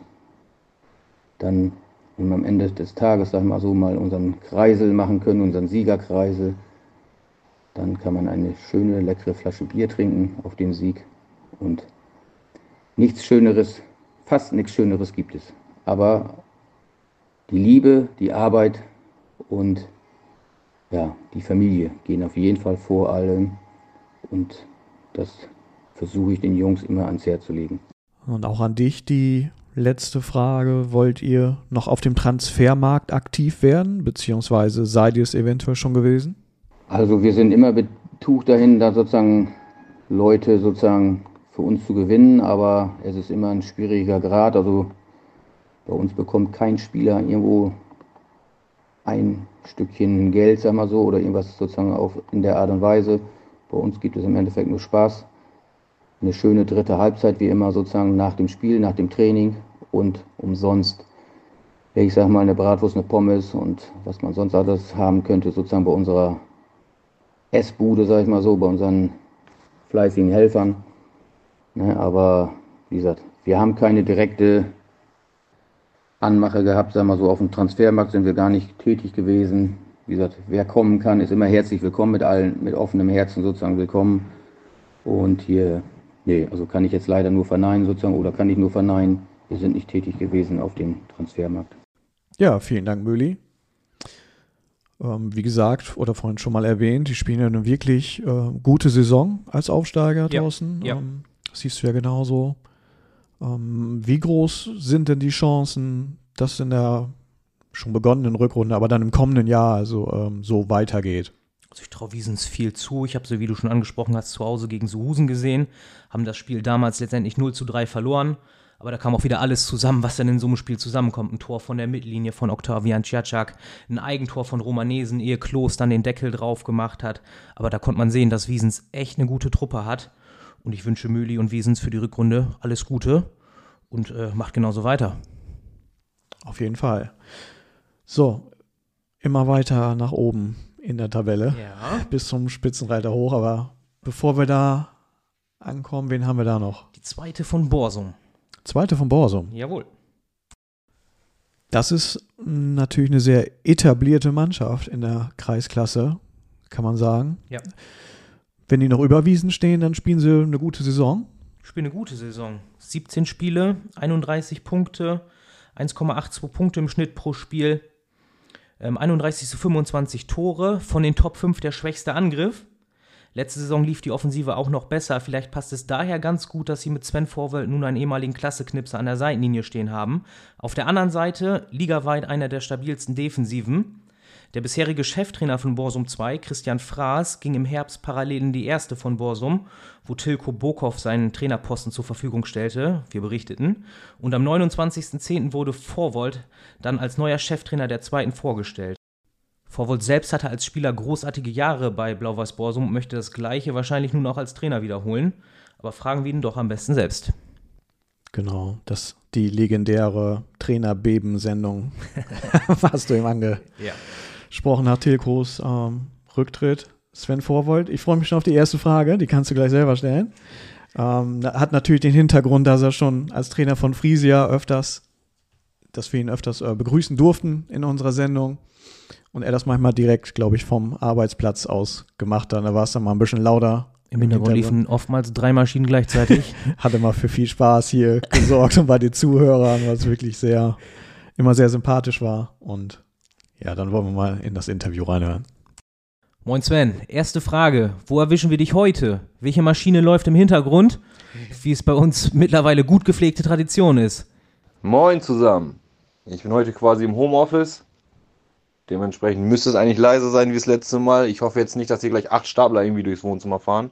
dann und am Ende des Tages, sag ich mal so, mal unseren Kreisel machen können, unseren Siegerkreisel, dann kann man eine schöne, leckere Flasche Bier trinken auf den Sieg. Und fast nichts Schöneres gibt es. Aber die Liebe, die Arbeit und die Familie gehen auf jeden Fall vor allem. Und das versuche ich den Jungs immer ans Herz zu legen. Und auch an dich die letzte Frage. Wollt ihr noch auf dem Transfermarkt aktiv werden, beziehungsweise seid ihr es eventuell schon gewesen? Also wir sind immer betucht dahin, da sozusagen Leute sozusagen für uns zu gewinnen, aber es ist immer ein schwieriger Grad. Also bei uns bekommt kein Spieler irgendwo ein Stückchen Geld, sagen wir so, oder irgendwas sozusagen auch in der Art und Weise. Bei uns gibt es im Endeffekt nur Spaß. Eine schöne dritte Halbzeit, wie immer sozusagen nach dem Spiel, nach dem Training und umsonst, ich sag mal, eine Bratwurst, eine Pommes und was man sonst alles haben könnte, sozusagen bei unserer Essbude, sag ich mal so, bei unseren fleißigen Helfern. Aber wie gesagt, wir haben keine direkte Anmache gehabt, sagen wir so, auf dem Transfermarkt sind wir gar nicht tätig gewesen. Wie gesagt, wer kommen kann, ist immer herzlich willkommen, mit allen, mit offenem Herzen sozusagen willkommen. Und hier, also kann ich jetzt leider nur verneinen sozusagen, oder kann ich nur verneinen, wir sind nicht tätig gewesen auf dem Transfermarkt. Ja, vielen Dank, Möli. Wie gesagt, oder vorhin schon mal erwähnt, die spielen ja eine wirklich gute Saison als Aufsteiger draußen. Ja. Das siehst du ja genauso. Wie groß sind denn die Chancen, dass in der schon begonnenen Rückrunde, aber dann im kommenden Jahr so weitergeht? Also ich traue Wiesens viel zu. Ich habe sie, wie du schon angesprochen hast, zu Hause gegen Suhusen gesehen, haben das Spiel damals letztendlich 0:3 verloren. Aber da kam auch wieder alles zusammen, was dann in so einem Spiel zusammenkommt. Ein Tor von der Mittellinie von Octavian Ciacak, ein Eigentor von Romanesen, ehe Klos dann den Deckel drauf gemacht hat. Aber da konnte man sehen, dass Wiesens echt eine gute Truppe hat. Und ich wünsche Möhli und Wiesens für die Rückrunde alles Gute und macht genauso weiter. Auf jeden Fall. So, immer weiter nach oben in der Tabelle. Ja. Bis zum Spitzenreiter hoch. Aber bevor wir da ankommen, wen haben wir da noch? Die zweite von Borsum. Zweite von Borsum. Jawohl. Das ist natürlich eine sehr etablierte Mannschaft in der Kreisklasse, kann man sagen. Ja. Wenn die noch über Wiesen stehen, dann spielen sie eine gute Saison. Spielen eine gute Saison. 17 Spiele, 31 Punkte, 1,82 Punkte im Schnitt pro Spiel, 31 zu 25 Tore, von den Top 5 der schwächste Angriff. Letzte Saison lief die Offensive auch noch besser. Vielleicht passt es daher ganz gut, dass sie mit Sven Vorwald nun einen ehemaligen Klasseknipser an der Seitenlinie stehen haben. Auf der anderen Seite ligaweit einer der stabilsten Defensiven. Der bisherige Cheftrainer von Borsum 2, Christian Fraß, ging im Herbst parallel in die erste von Borsum, wo Tilko Bokow seinen Trainerposten zur Verfügung stellte. Wir berichteten. Und am 29.10. wurde Vorwold dann als neuer Cheftrainer der zweiten vorgestellt. Vorwold selbst hatte als Spieler großartige Jahre bei Blau-Weiß Borsum und möchte das Gleiche wahrscheinlich nun auch als Trainer wiederholen. Aber fragen wir ihn doch am besten selbst. Genau, die legendäre Trainer-Beben-Sendung, was du ihm angesprochen hast, Tilkos Rücktritt. Sven Vorwold, ich freue mich schon auf die erste Frage, die kannst du gleich selber stellen. Hat natürlich den Hintergrund, dass er schon als Trainer von Friesia dass wir ihn öfters begrüßen durften in unserer Sendung. Und er das manchmal direkt, glaube ich, vom Arbeitsplatz aus gemacht hat. Da war es dann mal ein bisschen lauter. Im Hintergrund liefen oftmals 3 Maschinen gleichzeitig. Hat immer für viel Spaß hier gesorgt und bei den Zuhörern, was wirklich immer sehr sympathisch war. Und ja, dann wollen wir mal in das Interview reinhören. Moin Sven, erste Frage. Wo erwischen wir dich heute? Welche Maschine läuft im Hintergrund? Wie es bei uns mittlerweile gut gepflegte Tradition ist. Moin zusammen. Ich bin heute quasi im Homeoffice. Dementsprechend müsste es eigentlich leiser sein wie das letzte Mal. Ich hoffe jetzt nicht, dass hier gleich 8 Stapler irgendwie durchs Wohnzimmer fahren.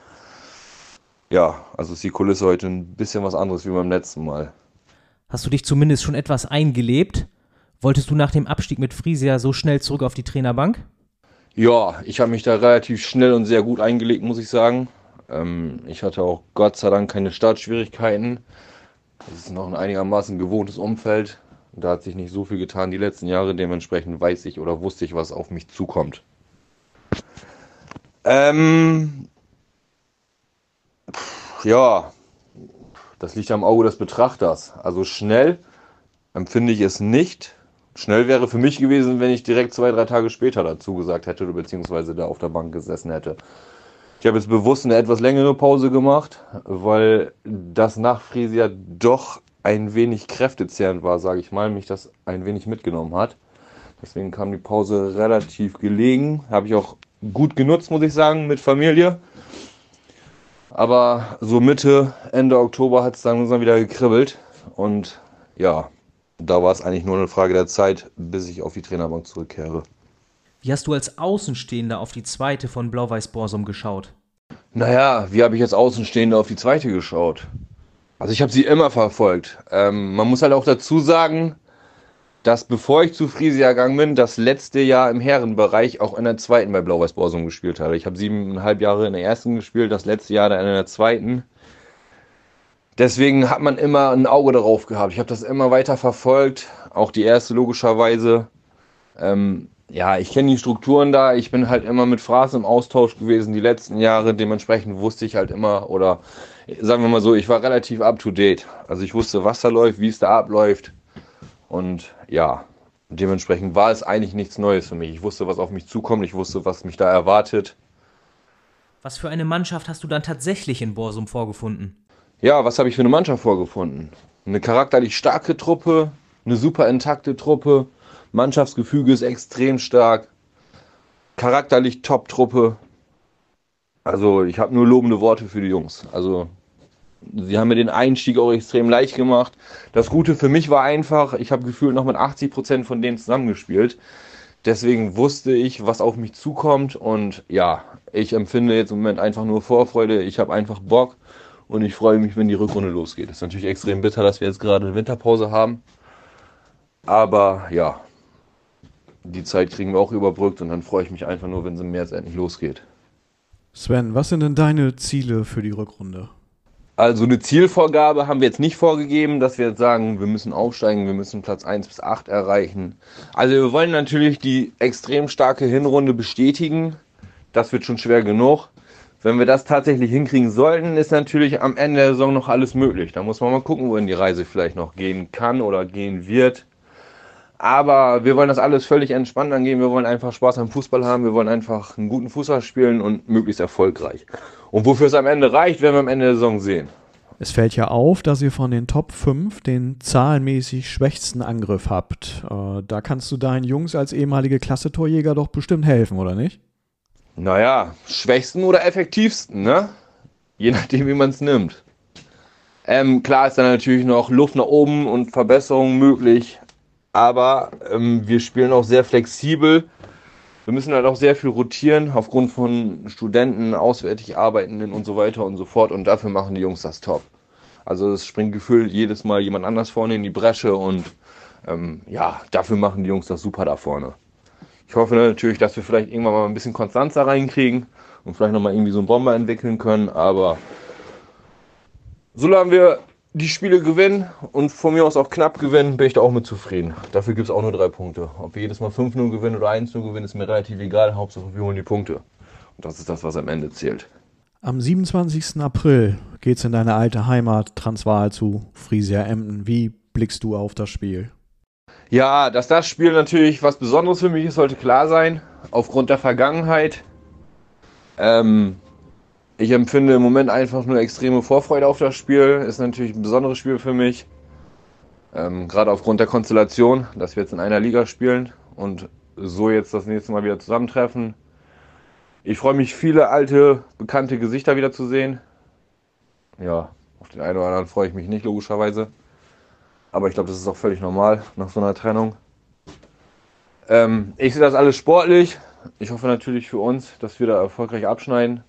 Ja, also ist die Kulisse heute ein bisschen was anderes wie beim letzten Mal. Hast du dich zumindest schon etwas eingelebt? Wolltest du nach dem Abstieg mit Friesia so schnell zurück auf die Trainerbank? Ja, ich habe mich da relativ schnell und sehr gut eingelegt, muss ich sagen. Ich hatte auch Gott sei Dank keine Startschwierigkeiten. Das ist noch ein einigermaßen gewohntes Umfeld. Da hat sich nicht so viel getan die letzten Jahre, dementsprechend wusste ich, was auf mich zukommt. Ja, das liegt am Auge des Betrachters. Also schnell empfinde ich es nicht. Schnell wäre für mich gewesen, wenn ich direkt 2-3 Tage später dazu gesagt hätte, beziehungsweise da auf der Bank gesessen hätte. Ich habe jetzt bewusst eine etwas längere Pause gemacht, weil das nach Friesia doch ein wenig kräftezehrend war, sage ich mal, mich das ein wenig mitgenommen hat. Deswegen kam die Pause relativ gelegen. Habe ich auch gut genutzt, muss ich sagen, mit Familie. Aber so Ende Oktober hat es dann langsam wieder gekribbelt. Und ja, da war es eigentlich nur eine Frage der Zeit, bis ich auf die Trainerbank zurückkehre. Wie hast du als Außenstehender auf die zweite von Blau-Weiß Borsum geschaut? Naja, wie habe ich als Außenstehender auf die zweite geschaut? Also ich habe sie immer verfolgt. Man muss halt auch dazu sagen, dass bevor ich zu Friesia gegangen bin, das letzte Jahr im Herrenbereich auch in der zweiten bei Blau-Weiß Borsum gespielt habe. Ich habe 7,5 Jahre in der ersten gespielt, das letzte Jahr dann in der zweiten. Deswegen hat man immer ein Auge darauf gehabt. Ich habe das immer weiter verfolgt, auch die erste logischerweise. Ja, ich kenne die Strukturen da. Ich bin halt immer mit Fraß im Austausch gewesen die letzten Jahre. Dementsprechend wusste ich halt immer, oder sagen wir mal so, ich war relativ up to date. Also ich wusste, was da läuft, wie es da abläuft. Und ja, dementsprechend war es eigentlich nichts Neues für mich. Ich wusste, was auf mich zukommt. Ich wusste, was mich da erwartet. Was für eine Mannschaft hast du dann tatsächlich in Borsum vorgefunden? Ja, was habe ich für eine Mannschaft vorgefunden? Eine charakterlich starke Truppe, eine super intakte Truppe. Mannschaftsgefüge ist extrem stark. Charakterlich Top-Truppe. Also ich habe nur lobende Worte für die Jungs. Also sie haben mir den Einstieg auch extrem leicht gemacht. Das Gute für mich war einfach, ich habe gefühlt noch mit 80% von denen zusammengespielt. Deswegen wusste ich, was auf mich zukommt. Und ja, ich empfinde jetzt im Moment einfach nur Vorfreude. Ich habe einfach Bock und ich freue mich, wenn die Rückrunde losgeht. Es ist natürlich extrem bitter, dass wir jetzt gerade eine Winterpause haben. Aber ja, die Zeit kriegen wir auch überbrückt und dann freue ich mich einfach nur, wenn es im März endlich losgeht. Sven, was sind denn deine Ziele für die Rückrunde? Also eine Zielvorgabe haben wir jetzt nicht vorgegeben, dass wir jetzt sagen, wir müssen aufsteigen, wir müssen Platz 1 bis 8 erreichen. Also wir wollen natürlich die extrem starke Hinrunde bestätigen. Das wird schon schwer genug. Wenn wir das tatsächlich hinkriegen sollten, ist natürlich am Ende der Saison noch alles möglich. Da muss man mal gucken, wohin die Reise vielleicht noch gehen kann oder gehen wird. Aber wir wollen das alles völlig entspannt angehen. Wir wollen einfach Spaß am Fußball haben. Wir wollen einfach einen guten Fußball spielen und möglichst erfolgreich. Und wofür es am Ende reicht, werden wir am Ende der Saison sehen. Es fällt ja auf, dass ihr von den Top 5 den zahlenmäßig schwächsten Angriff habt. Da kannst du deinen Jungs als ehemalige Klasse-Torjäger doch bestimmt helfen, oder nicht? Naja, schwächsten oder effektivsten, ne? Je nachdem, wie man es nimmt. Klar ist da natürlich noch Luft nach oben und Verbesserungen möglich. Aber wir spielen auch sehr flexibel. Wir müssen halt auch sehr viel rotieren aufgrund von Studenten, auswärtig Arbeitenden und so weiter und so fort. Und dafür machen die Jungs das top. Also es springt gefühlt jedes Mal jemand anders vorne in die Bresche. Und dafür machen die Jungs das super da vorne. Ich hoffe natürlich, dass wir vielleicht irgendwann mal ein bisschen Konstanz da reinkriegen und vielleicht nochmal irgendwie so einen Bomber entwickeln können. Aber solange wir die Spiele gewinnen und von mir aus auch knapp gewinnen, bin ich da auch mit zufrieden. Dafür gibt es auch nur 3 Punkte. Ob wir jedes Mal 5-0 gewinnen oder 1-0 gewinnen, ist mir relativ egal. Hauptsache wir holen die Punkte. Und das ist das, was am Ende zählt. Am 27. April geht's in deine alte Heimat Transvaal zu Friesia Emden. Wie blickst du auf das Spiel? Ja, dass das Spiel natürlich was Besonderes für mich ist, sollte klar sein. Aufgrund der Vergangenheit. Ich empfinde im Moment einfach nur extreme Vorfreude auf das Spiel. Ist natürlich ein besonderes Spiel für mich. Gerade aufgrund der Konstellation, dass wir jetzt in einer Liga spielen und so jetzt das nächste Mal wieder zusammentreffen. Ich freue mich, viele alte, bekannte Gesichter wieder zu sehen. Ja, auf den einen oder anderen freue ich mich nicht, logischerweise. Aber ich glaube, das ist auch völlig normal nach so einer Trennung. Ich sehe das alles sportlich. Ich hoffe natürlich für uns, dass wir da erfolgreich abschneiden.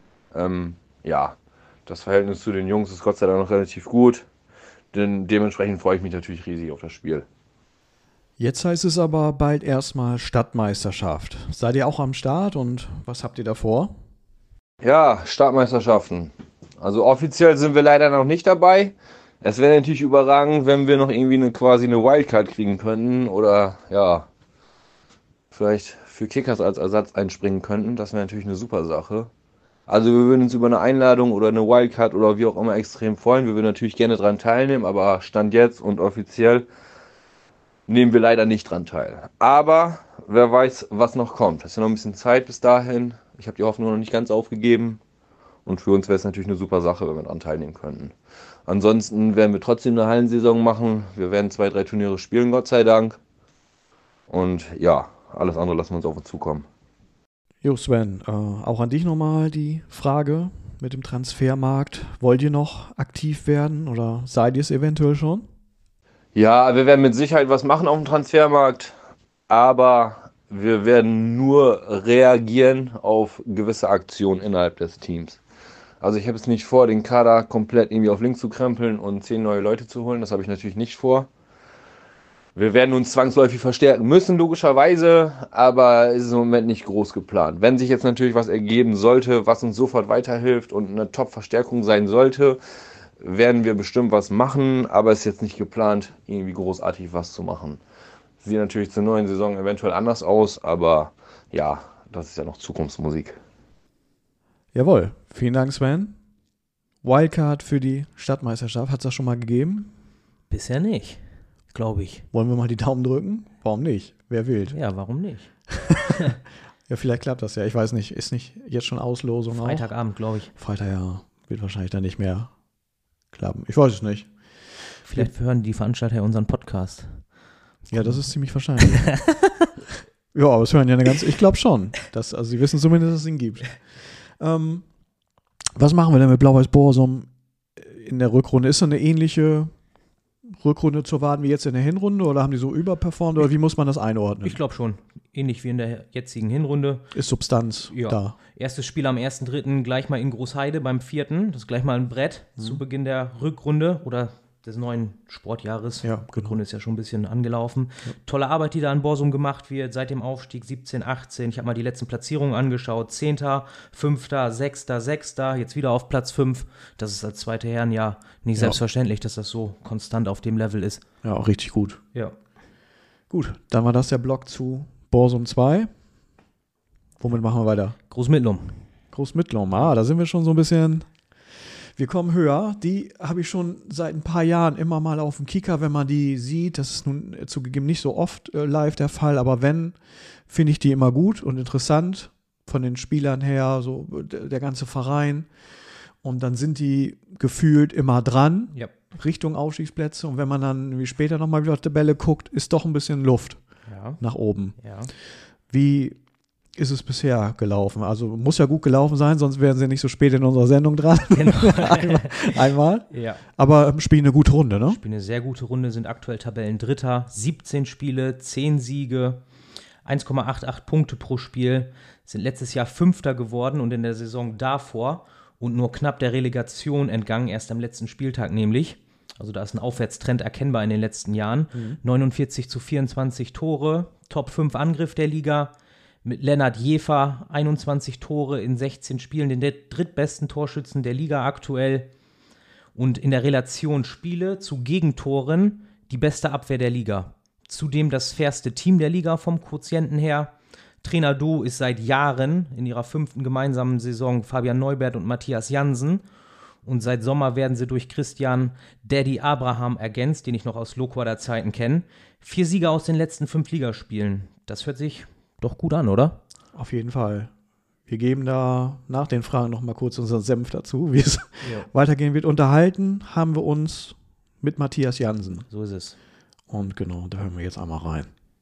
Das Verhältnis zu den Jungs ist Gott sei Dank noch relativ gut. Denn dementsprechend freue ich mich natürlich riesig auf das Spiel. Jetzt heißt es aber bald erstmal Stadtmeisterschaft. Seid ihr auch am Start und was habt ihr da vor? Ja, Stadtmeisterschaften. Also offiziell sind wir leider noch nicht dabei. Es wäre natürlich überragend, wenn wir noch irgendwie quasi eine Wildcard kriegen könnten oder vielleicht für Kickers als Ersatz einspringen könnten. Das wäre natürlich eine super Sache. Also wir würden uns über eine Einladung oder eine Wildcard oder wie auch immer extrem freuen. Wir würden natürlich gerne daran teilnehmen, aber Stand jetzt und offiziell nehmen wir leider nicht dran teil. Aber wer weiß, was noch kommt. Es ist ja noch ein bisschen Zeit bis dahin. Ich habe die Hoffnung noch nicht ganz aufgegeben. Und für uns wäre es natürlich eine super Sache, wenn wir daran teilnehmen könnten. Ansonsten werden wir trotzdem eine Hallensaison machen. Wir werden 2, 3 Turniere spielen, Gott sei Dank. Und ja, alles andere lassen wir uns auf uns zukommen. Jo Sven, auch an dich nochmal die Frage mit dem Transfermarkt. Wollt ihr noch aktiv werden oder seid ihr es eventuell schon? Ja, wir werden mit Sicherheit was machen auf dem Transfermarkt, aber wir werden nur reagieren auf gewisse Aktionen innerhalb des Teams. Also ich habe es nicht vor, den Kader komplett irgendwie auf links zu krempeln und 10 neue Leute zu holen. Das habe ich natürlich nicht vor. Wir werden uns zwangsläufig verstärken müssen, logischerweise, aber es ist im Moment nicht groß geplant. Wenn sich jetzt natürlich was ergeben sollte, was uns sofort weiterhilft und eine Top-Verstärkung sein sollte, werden wir bestimmt was machen, aber es ist jetzt nicht geplant, irgendwie großartig was zu machen. Sieht natürlich zur neuen Saison eventuell anders aus, aber ja, das ist ja noch Zukunftsmusik. Jawohl, vielen Dank Sven. Wildcard für die Stadtmeisterschaft, hat es das schon mal gegeben? Bisher nicht, glaube ich. Wollen wir mal die Daumen drücken? Warum nicht? Wer will? Ja, warum nicht? Ja, vielleicht klappt das ja. Ich weiß nicht, ist nicht jetzt schon Auslosung Freitagabend, glaube ich. Freitag, ja. Wird wahrscheinlich dann nicht mehr klappen. Ich weiß es nicht. Vielleicht hören die Veranstalter ja unseren Podcast. Ja, das ist ziemlich wahrscheinlich. Ja, aber es hören ja ich glaube schon. Also sie wissen zumindest, dass es ihn gibt. Was machen wir denn mit Blau-Weiß Borsum in der Rückrunde? Ist so eine ähnliche Rückrunde zu erwarten wie jetzt in der Hinrunde oder haben die so überperformt oder wie muss man das einordnen? Ich glaube schon. Ähnlich wie in der jetzigen Hinrunde. Ist Substanz da? Erstes Spiel am 1.3. gleich mal in Großheide beim 4. Das ist gleich mal ein Brett zu Beginn der Rückrunde oder des neuen Sportjahres. Ja, Die Runde ist ja schon ein bisschen angelaufen. Ja. Tolle Arbeit, die da in Borsum gemacht wird, seit dem Aufstieg 17, 18. Ich habe mal die letzten Platzierungen angeschaut. 10., 5., 6., 6., jetzt wieder auf Platz 5. Das ist als zweite Herren ja nicht selbstverständlich, dass das so konstant auf dem Level ist. Ja, auch richtig gut. Ja. Gut, dann war das der Block zu Borsum 2. Womit machen wir weiter? Großmittlum. Großmittlum, da sind wir schon so ein bisschen... Wir kommen höher, die habe ich schon seit ein paar Jahren immer mal auf dem Kicker, wenn man die sieht. Das ist nun zugegeben nicht so oft live der Fall, aber wenn, finde ich die immer gut und interessant von den Spielern her, so der ganze Verein. Und dann sind die gefühlt immer dran, Richtung Aufstiegsplätze. Und wenn man dann wie später nochmal wieder auf die Tabelle guckt, ist doch ein bisschen Luft nach oben. Ja. Wie ist es bisher gelaufen? Also muss ja gut gelaufen sein, sonst wären sie nicht so spät in unserer Sendung dran. Genau. Einmal. Ja. Aber spielen eine gute Runde, ne? Spielen eine sehr gute Runde, sind aktuell Tabellendritter, 17 Spiele, 10 Siege, 1,88 Punkte pro Spiel, sind letztes Jahr Fünfter geworden und in der Saison davor und nur knapp der Relegation entgangen, erst am letzten Spieltag nämlich. Also da ist ein Aufwärtstrend erkennbar in den letzten Jahren. 49-24 Tore, Top 5 Angriff der Liga, mit Lennart Jefer 21 Tore in 16 Spielen, den drittbesten Torschützen der Liga aktuell. Und in der Relation Spiele zu Gegentoren die beste Abwehr der Liga. Zudem das fairste Team der Liga vom Quotienten her. Trainer-Duo ist seit Jahren in ihrer 5. gemeinsamen Saison Fabian Neubert und Matthias Jansen. Und seit Sommer werden sie durch Christian Daddy Abraham ergänzt, den ich noch aus Loquader Zeiten kenne. 4 Siege aus den letzten 5 Ligaspielen. Das hört sich doch gut an, oder? Auf jeden Fall. Wir geben da nach den Fragen noch mal kurz unseren Senf dazu, wie es weitergehen wird. Unterhalten haben wir uns mit Matthias Jansen. So ist es. Und genau, da hören wir jetzt einmal rein.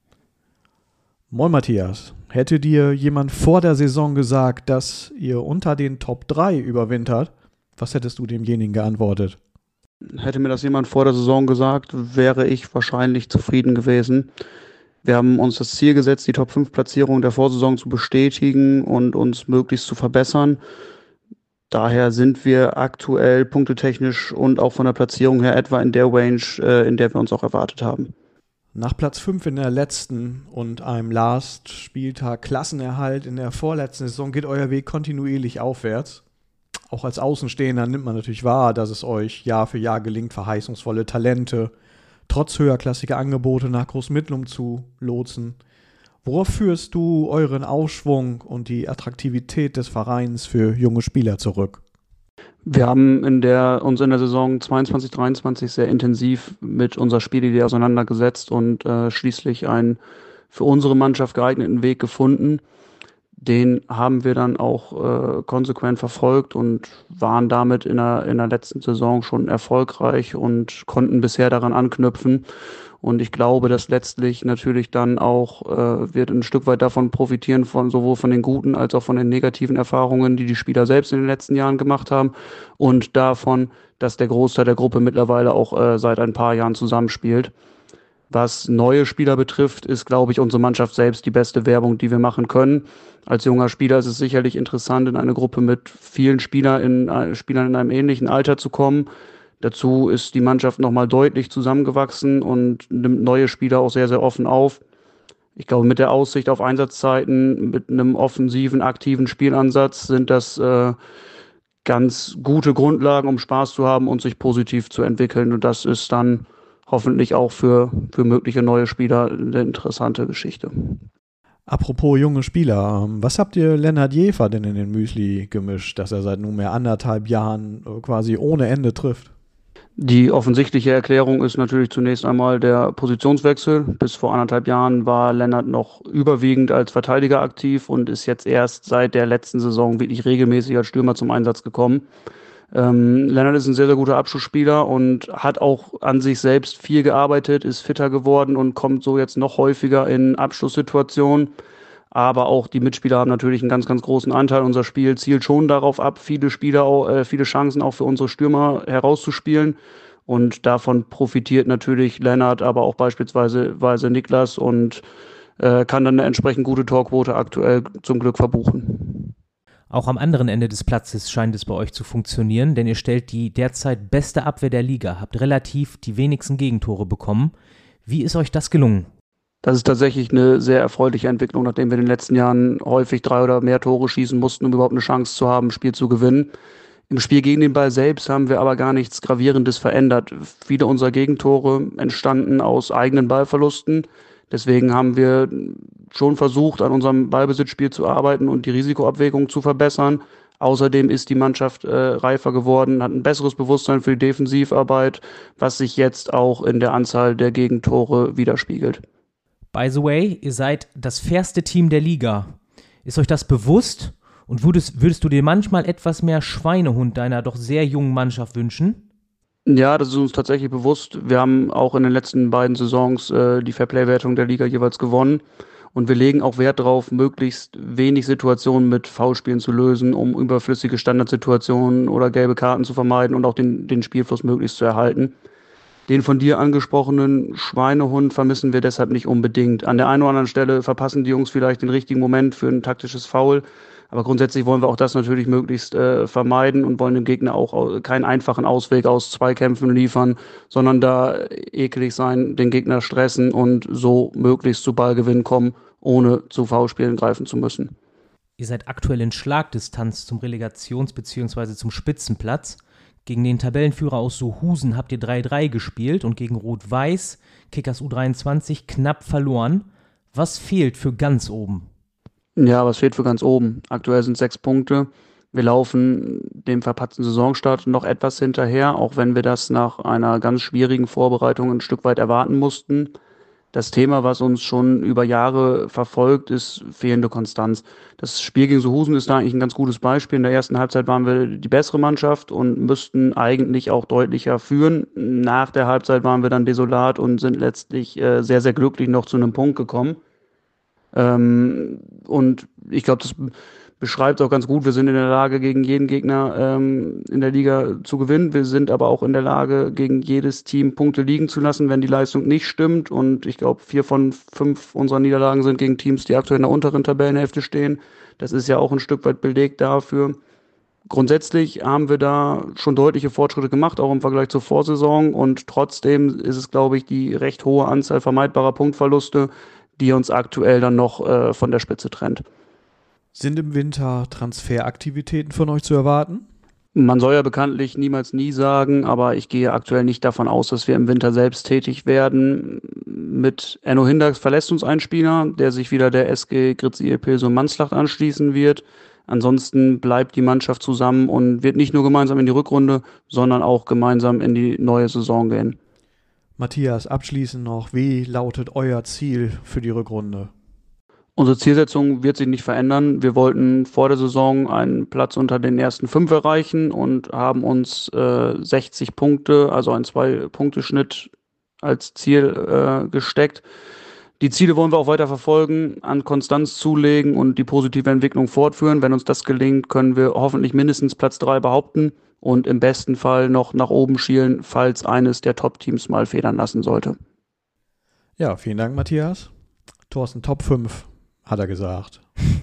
Moin Matthias, hätte dir jemand vor der Saison gesagt, dass ihr unter den Top 3 überwintert, was hättest du demjenigen geantwortet? Hätte mir das jemand vor der Saison gesagt, wäre ich wahrscheinlich zufrieden gewesen. Wir haben uns das Ziel gesetzt, die Top-5-Platzierung der Vorsaison zu bestätigen und uns möglichst zu verbessern. Daher sind wir aktuell punktetechnisch und auch von der Platzierung her etwa in der Range, in der wir uns auch erwartet haben. Nach Platz 5 in der letzten und einem Last-Spieltag Klassenerhalt in der vorletzten Saison geht euer Weg kontinuierlich aufwärts. Auch als Außenstehender nimmt man natürlich wahr, dass es euch Jahr für Jahr gelingt, verheißungsvolle Talente trotz höherklassiger Angebote nach Großmittlum zu lotsen. Worauf führst du euren Aufschwung und die Attraktivität des Vereins für junge Spieler zurück? Wir haben uns in der Saison 22/23 sehr intensiv mit unserer Spielidee auseinandergesetzt und schließlich einen für unsere Mannschaft geeigneten Weg gefunden. Den haben wir dann auch konsequent verfolgt und waren damit in der letzten Saison schon erfolgreich und konnten bisher daran anknüpfen. Und ich glaube, dass letztlich natürlich dann auch wird ein Stück weit davon profitieren, sowohl von den guten als auch von den negativen Erfahrungen, die Spieler selbst in den letzten Jahren gemacht haben und davon, dass der Großteil der Gruppe mittlerweile auch seit ein paar Jahren zusammenspielt. Was neue Spieler betrifft, ist, glaube ich, unsere Mannschaft selbst die beste Werbung, die wir machen können. Als junger Spieler ist es sicherlich interessant, in eine Gruppe mit vielen Spielern in einem ähnlichen Alter zu kommen. Dazu ist die Mannschaft nochmal deutlich zusammengewachsen und nimmt neue Spieler auch sehr, sehr offen auf. Ich glaube, mit der Aussicht auf Einsatzzeiten, mit einem offensiven, aktiven Spielansatz sind das ganz gute Grundlagen, um Spaß zu haben und sich positiv zu entwickeln. Und das ist dann hoffentlich auch für mögliche neue Spieler eine interessante Geschichte. Apropos junge Spieler, was habt ihr Lennart Jefer denn in den Müsli gemischt, dass er seit nunmehr 1,5 Jahren quasi ohne Ende trifft? Die offensichtliche Erklärung ist natürlich zunächst einmal der Positionswechsel. Bis vor 1,5 Jahren war Lennart noch überwiegend als Verteidiger aktiv und ist jetzt erst seit der letzten Saison wirklich regelmäßig als Stürmer zum Einsatz gekommen. Lennart ist ein sehr, sehr guter Abschlussspieler und hat auch an sich selbst viel gearbeitet, ist fitter geworden und kommt so jetzt noch häufiger in Abschlusssituationen. Aber auch die Mitspieler haben natürlich einen ganz, ganz großen Anteil. Unser Spiel zielt schon darauf ab, viele Chancen auch für unsere Stürmer herauszuspielen. Und davon profitiert natürlich Lennart, aber auch beispielsweise Niklas und kann dann eine entsprechend gute Torquote aktuell zum Glück verbuchen. Auch am anderen Ende des Platzes scheint es bei euch zu funktionieren, denn ihr stellt die derzeit beste Abwehr der Liga, habt relativ die wenigsten Gegentore bekommen. Wie ist euch das gelungen? Das ist tatsächlich eine sehr erfreuliche Entwicklung, nachdem wir in den letzten Jahren häufig 3 oder mehr Tore schießen mussten, um überhaupt eine Chance zu haben, ein Spiel zu gewinnen. Im Spiel gegen den Ball selbst haben wir aber gar nichts Gravierendes verändert. Viele unserer Gegentore entstanden aus eigenen Ballverlusten. Deswegen haben wir schon versucht, an unserem Ballbesitzspiel zu arbeiten und die Risikoabwägung zu verbessern. Außerdem ist die Mannschaft reifer geworden, hat ein besseres Bewusstsein für die Defensivarbeit, was sich jetzt auch in der Anzahl der Gegentore widerspiegelt. By the way, ihr seid das fairste Team der Liga. Ist euch das bewusst? Und würdest du dir manchmal etwas mehr Schweinehund deiner doch sehr jungen Mannschaft wünschen? Ja, das ist uns tatsächlich bewusst. Wir haben auch in den letzten beiden Saisons die Fairplay-Wertung der Liga jeweils gewonnen. Und wir legen auch Wert darauf, möglichst wenig Situationen mit Foulspielen zu lösen, um überflüssige Standardsituationen oder gelbe Karten zu vermeiden und auch den Spielfluss möglichst zu erhalten. Den von dir angesprochenen Schweinehund vermissen wir deshalb nicht unbedingt. An der einen oder anderen Stelle verpassen die Jungs vielleicht den richtigen Moment für ein taktisches Foul. Aber grundsätzlich wollen wir auch das natürlich möglichst vermeiden und wollen dem Gegner auch keinen einfachen Ausweg aus Zweikämpfen liefern, sondern da eklig sein, den Gegner stressen und so möglichst zu Ballgewinn kommen, ohne zu Foulspielen greifen zu müssen. Ihr seid aktuell in Schlagdistanz zum Relegations- bzw. zum Spitzenplatz. Gegen den Tabellenführer aus Sohusen habt ihr 3-3 gespielt und gegen Rot-Weiß, Kickers U23, knapp verloren. Was fehlt für ganz oben? Ja, was fehlt für ganz oben? Aktuell sind 6 Punkte. Wir laufen dem verpatzten Saisonstart noch etwas hinterher, auch wenn wir das nach einer ganz schwierigen Vorbereitung ein Stück weit erwarten mussten. Das Thema, was uns schon über Jahre verfolgt, ist fehlende Konstanz. Das Spiel gegen Sohusen ist da eigentlich ein ganz gutes Beispiel. In der ersten Halbzeit waren wir die bessere Mannschaft und müssten eigentlich auch deutlicher führen. Nach der Halbzeit waren wir dann desolat und sind letztlich sehr, sehr glücklich noch zu einem Punkt gekommen. Und ich glaube, das beschreibt auch ganz gut, wir sind in der Lage, gegen jeden Gegner in der Liga zu gewinnen. Wir sind aber auch in der Lage, gegen jedes Team Punkte liegen zu lassen, wenn die Leistung nicht stimmt. Und ich glaube, 4 von 5 unserer Niederlagen sind gegen Teams, die aktuell in der unteren Tabellenhälfte stehen. Das ist ja auch ein Stück weit Beleg dafür. Grundsätzlich haben wir da schon deutliche Fortschritte gemacht, auch im Vergleich zur Vorsaison. Und trotzdem ist es, glaube ich, die recht hohe Anzahl vermeidbarer Punktverluste, die uns aktuell dann noch von der Spitze trennt. Sind im Winter Transferaktivitäten von euch zu erwarten? Man soll ja bekanntlich niemals nie sagen, aber ich gehe aktuell nicht davon aus, dass wir im Winter selbst tätig werden. Mit Enno Hindax verlässt uns ein Spieler, der sich wieder der SG Gritzi Pilsen Manslacht anschließen wird. Ansonsten bleibt die Mannschaft zusammen und wird nicht nur gemeinsam in die Rückrunde, sondern auch gemeinsam in die neue Saison gehen. Matthias, abschließend noch, wie lautet euer Ziel für die Rückrunde? Unsere Zielsetzung wird sich nicht verändern. Wir wollten vor der Saison einen Platz unter den ersten 5 erreichen und haben uns 60 Punkte, also einen 2-Punkte-Schnitt als Ziel gesteckt. Die Ziele wollen wir auch weiter verfolgen, an Konstanz zulegen und die positive Entwicklung fortführen. Wenn uns das gelingt, können wir hoffentlich mindestens Platz 3 behaupten und im besten Fall noch nach oben schielen, falls eines der Top-Teams mal federn lassen sollte. Ja, vielen Dank, Matthias. Thorsten, Top 5, hat er gesagt.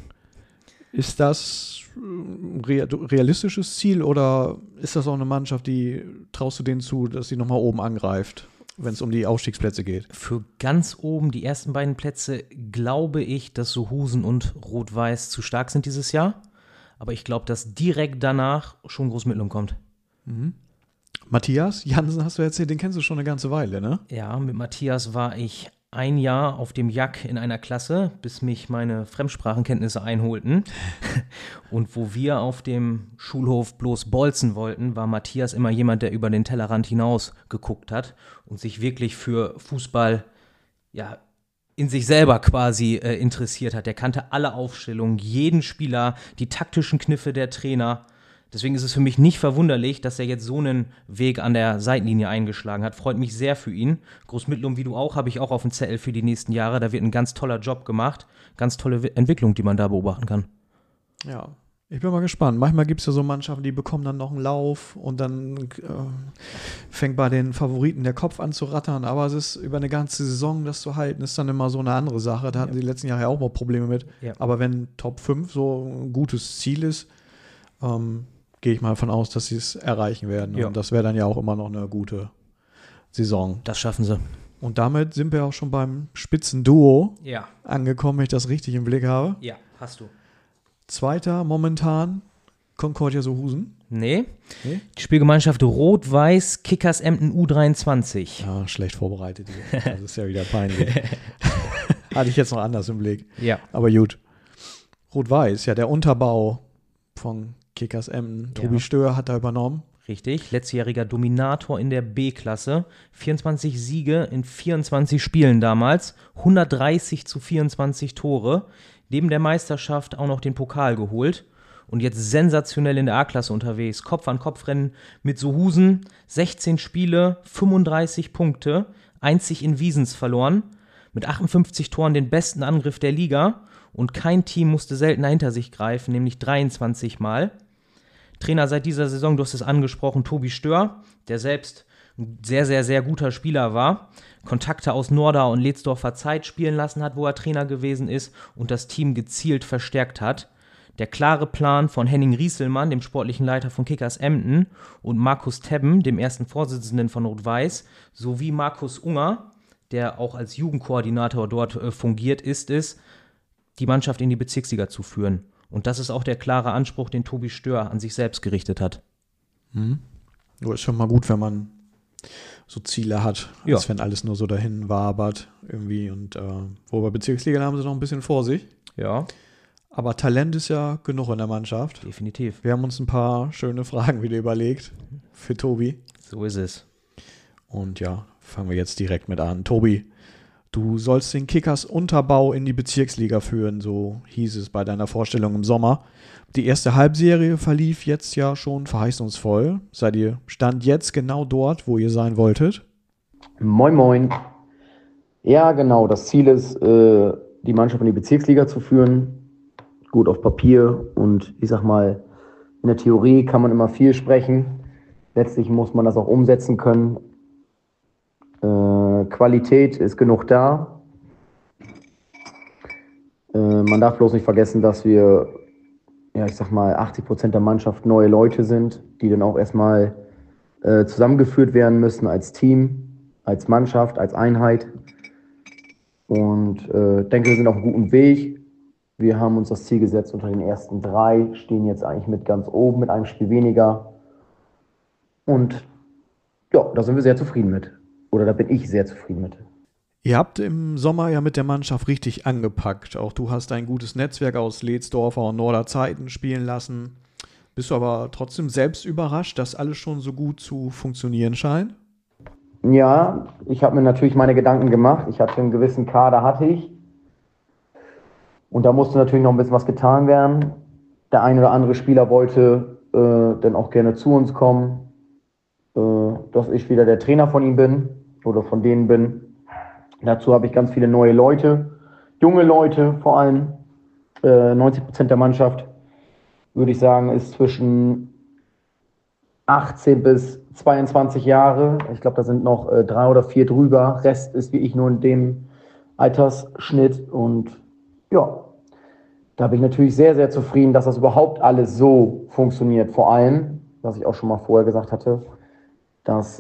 Ist das ein realistisches Ziel oder ist das auch eine Mannschaft, die traust du denen zu, dass sie nochmal oben angreift, wenn es um die Aufstiegsplätze geht? Für ganz oben, die ersten beiden Plätze, glaube ich, dass Sohusen und Rot-Weiß zu stark sind dieses Jahr. Aber ich glaube, dass direkt danach schon Großmittlung kommt. Mhm. Matthias Jansen hast du erzählt, den kennst du schon eine ganze Weile, ne? Ja, mit Matthias war ich ein Jahr auf dem Jack in einer Klasse, bis mich meine Fremdsprachenkenntnisse einholten. Und wo wir auf dem Schulhof bloß bolzen wollten, war Matthias immer jemand, der über den Tellerrand hinaus geguckt hat und sich wirklich für Fußball, ja, in sich selber quasi interessiert hat. Der kannte alle Aufstellungen, jeden Spieler, die taktischen Kniffe der Trainer. Deswegen ist es für mich nicht verwunderlich, dass er jetzt so einen Weg an der Seitenlinie eingeschlagen hat. Freut mich sehr für ihn. Großmittlung wie du auch, habe ich auch auf dem Zettel für die nächsten Jahre. Da wird ein ganz toller Job gemacht. Ganz tolle Entwicklung, die man da beobachten kann. Ja, Ich bin mal gespannt. Manchmal gibt es ja so Mannschaften, die bekommen dann noch einen Lauf und dann fängt bei den Favoriten der Kopf an zu rattern. Aber es ist über eine ganze Saison, das zu halten, ist dann immer so eine andere Sache. Da hatten sie die letzten Jahre ja auch mal Probleme mit. Ja. Aber wenn Top 5 so ein gutes Ziel ist, gehe ich mal davon aus, dass sie es erreichen werden. Ja. Und das wäre dann ja auch immer noch eine gute Saison. Das schaffen sie. Und damit sind wir auch schon beim Spitzenduo Ja. angekommen, wenn ich das richtig im Blick habe. Ja, hast du. Zweiter momentan Concordia Sohusen. Nee. Nee? Die Spielgemeinschaft Rot-Weiß Kickers Emden U23. Ja, schlecht vorbereitet hier. Das ist ja wieder peinlich. Hatte ich jetzt noch anders im Blick. Ja. Aber gut. Rot-Weiß, ja, der Unterbau von Kickers Emden. Tobi Stör hat da übernommen. Richtig, letztjähriger Dominator in der B-Klasse. 24 Siege in 24 Spielen damals. 130-24 Tore. Neben der Meisterschaft auch noch den Pokal geholt. Und jetzt sensationell in der A-Klasse unterwegs. Kopf-an-Kopf-Rennen mit Sohusen. 16 Spiele, 35 Punkte. Einzig in Wiesens verloren. Mit 58 Toren den besten Angriff der Liga. Und kein Team musste seltener hinter sich greifen, nämlich 23 Mal. Trainer seit dieser Saison, du hast es angesprochen, Tobi Stör, der selbst ein sehr, sehr, sehr guter Spieler war, Kontakte aus Nordau und Ledsdorfer Zeit spielen lassen hat, wo er Trainer gewesen ist und das Team gezielt verstärkt hat. Der klare Plan von Henning Rieselmann, dem sportlichen Leiter von Kickers Emden, und Markus Tebben, dem ersten Vorsitzenden von Rot-Weiß, sowie Markus Unger, der auch als Jugendkoordinator dort fungiert, ist es, die Mannschaft in die Bezirksliga zu führen. Und das ist auch der klare Anspruch, den Tobi Stör an sich selbst gerichtet hat. Ist schon mal gut, wenn man so Ziele hat, Ja. als wenn alles nur so dahin wabert irgendwie. Und wobei Bezirksliga haben sie noch ein bisschen vor sich. Ja, Aber Talent ist ja genug in der Mannschaft. definitiv. Wir haben uns ein paar schöne Fragen wieder überlegt für Tobi. So ist es. Und ja, fangen wir jetzt direkt mit an. Tobi, du sollst den Kickers Unterbau in die Bezirksliga führen, so hieß es bei deiner Vorstellung im Sommer. Die erste Halbserie verlief jetzt ja schon verheißungsvoll. Seid ihr Stand jetzt genau dort, wo ihr sein wolltet? Moin, moin. Ja, genau. Das Ziel ist, die Mannschaft in die Bezirksliga zu führen. Gut auf Papier und ich sag mal, in der Theorie kann man immer viel sprechen. Letztlich muss man das auch umsetzen können. Qualität ist genug da. Man darf bloß nicht vergessen, dass wir, ja, ich sag mal, 80% der Mannschaft neue Leute sind, die dann auch erstmal zusammengeführt werden müssen als Team, als Mannschaft, als Einheit. Und denke, wir sind auf einem guten Weg. Wir haben uns das Ziel gesetzt, unter den ersten 3, stehen jetzt eigentlich mit ganz oben, mit einem Spiel weniger. Und ja, da sind wir sehr zufrieden mit. Oder da bin ich sehr zufrieden mit. Ihr habt im Sommer ja mit der Mannschaft richtig angepackt. Auch du hast ein gutes Netzwerk aus Ledsdorfer und Norder Zeiten spielen lassen. Bist du aber trotzdem selbst überrascht, dass alles schon so gut zu funktionieren scheint? Ja, ich habe mir natürlich meine Gedanken gemacht. Ich hatte einen gewissen Kader, hatte ich. Und da musste natürlich noch ein bisschen was getan werden. Der ein oder andere Spieler wollte dann auch gerne zu uns kommen, dass ich wieder der Trainer von ihm bin oder von denen bin. Dazu habe ich ganz viele neue Leute, junge Leute vor allem. 90% der Mannschaft, würde ich sagen, ist zwischen 18 bis 22 Jahre. Ich glaube, da sind noch 3 oder 4 drüber. Rest ist wie ich nur in dem Altersschnitt. Und ja, da bin ich natürlich sehr, sehr zufrieden, dass das überhaupt alles so funktioniert. Vor allem, was ich auch schon mal vorher gesagt hatte, dass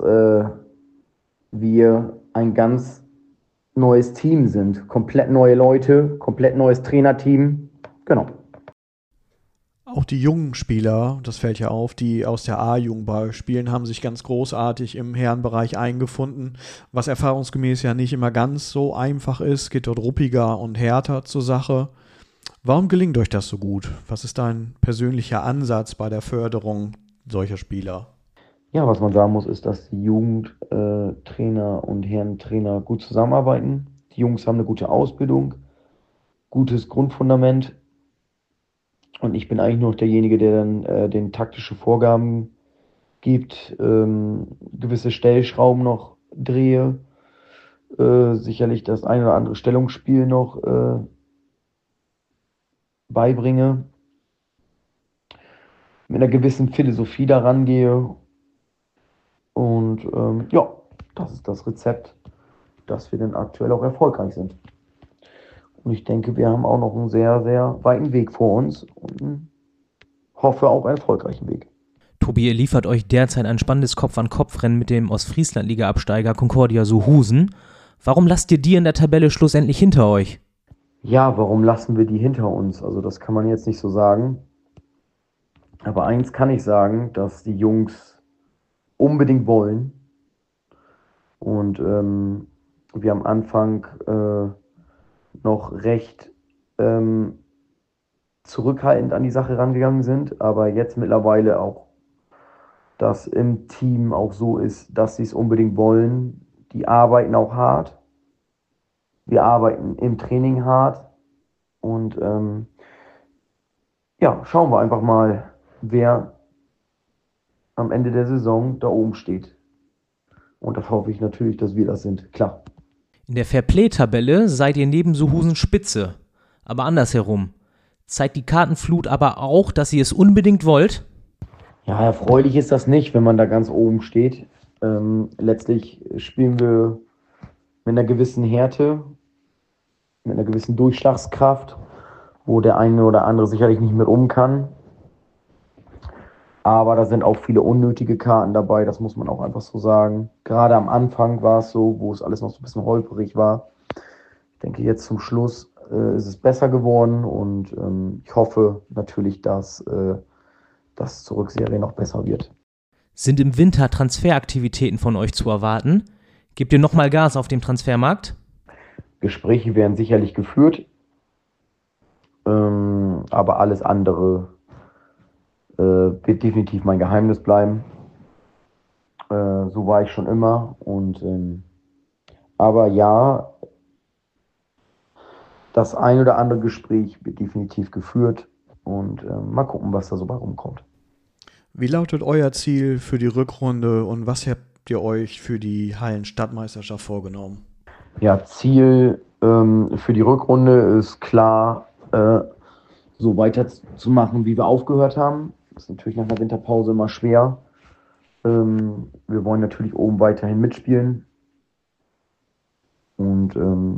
wir ein ganz neues Team sind. Komplett neue Leute, komplett neues Trainerteam. Genau. Auch die jungen Spieler, das fällt ja auf, die aus der A-Jugend spielen, haben sich ganz großartig im Herrenbereich eingefunden, was erfahrungsgemäß ja nicht immer ganz so einfach ist, geht dort ruppiger und härter zur Sache. Warum gelingt euch das so gut? Was ist dein persönlicher Ansatz bei der Förderung solcher Spieler? Ja, was man sagen muss, ist, dass die Jugendtrainer und Herrentrainer gut zusammenarbeiten. Die Jungs haben eine gute Ausbildung, gutes Grundfundament. Und ich bin eigentlich nur noch derjenige, der dann den taktische Vorgaben gibt, gewisse Stellschrauben noch drehe, sicherlich das ein oder andere Stellungsspiel noch beibringe. mit einer gewissen Philosophie daran gehe. Und ja, das ist das Rezept, dass wir dann aktuell auch erfolgreich sind. Und ich denke, wir haben auch noch einen sehr, sehr weiten Weg vor uns und hoffe auch einen erfolgreichen Weg. Tobi, ihr liefert euch derzeit ein spannendes Kopf-an-Kopf-Rennen mit dem Ostfriesland-Liga-Absteiger Concordia Sohusen. Warum lasst ihr die in der Tabelle schlussendlich hinter euch? Ja, warum lassen wir die hinter uns? Also das kann man jetzt nicht so sagen. Aber eins kann ich sagen, dass die Jungs unbedingt wollen. Und wir am Anfang noch recht zurückhaltend an die Sache rangegangen sind, aber jetzt mittlerweile auch, dass im Team auch so ist, dass sie es unbedingt wollen. Die arbeiten auch hart. Wir arbeiten im Training hart und ja, schauen wir einfach mal, wer am Ende der Saison da oben steht. Und da hoffe ich natürlich, dass wir das sind, klar. In der Fairplay-Tabelle seid ihr neben Sohusen Spitze, aber andersherum. Zeigt die Kartenflut aber auch, dass ihr es unbedingt wollt? Ja, erfreulich ist das nicht, wenn man da ganz oben steht. Letztlich spielen wir mit einer gewissen Härte, mit einer gewissen Durchschlagskraft, wo der eine oder andere sicherlich nicht mit um kann. Aber da sind auch viele unnötige Karten dabei, das muss man auch einfach so sagen. Gerade am Anfang war es so, wo es alles noch so ein bisschen holperig war. Ich denke, jetzt zum Schluss ist es besser geworden und ich hoffe natürlich, dass das zur Rückserie noch besser wird. Sind im Winter Transferaktivitäten von euch zu erwarten? Gebt ihr nochmal Gas auf dem Transfermarkt? Gespräche werden sicherlich geführt, aber alles andere wird definitiv mein Geheimnis bleiben. So war ich schon immer. Aber ja, das ein oder andere Gespräch wird definitiv geführt und mal gucken, was da so bei rumkommt. Wie lautet euer Ziel für die Rückrunde und was habt ihr euch für die Hallen-Stadtmeisterschaft vorgenommen? Ja, Ziel für die Rückrunde ist klar, so weiterzumachen, wie wir aufgehört haben. Das ist natürlich nach einer Winterpause immer schwer. Wir wollen natürlich oben weiterhin mitspielen. Und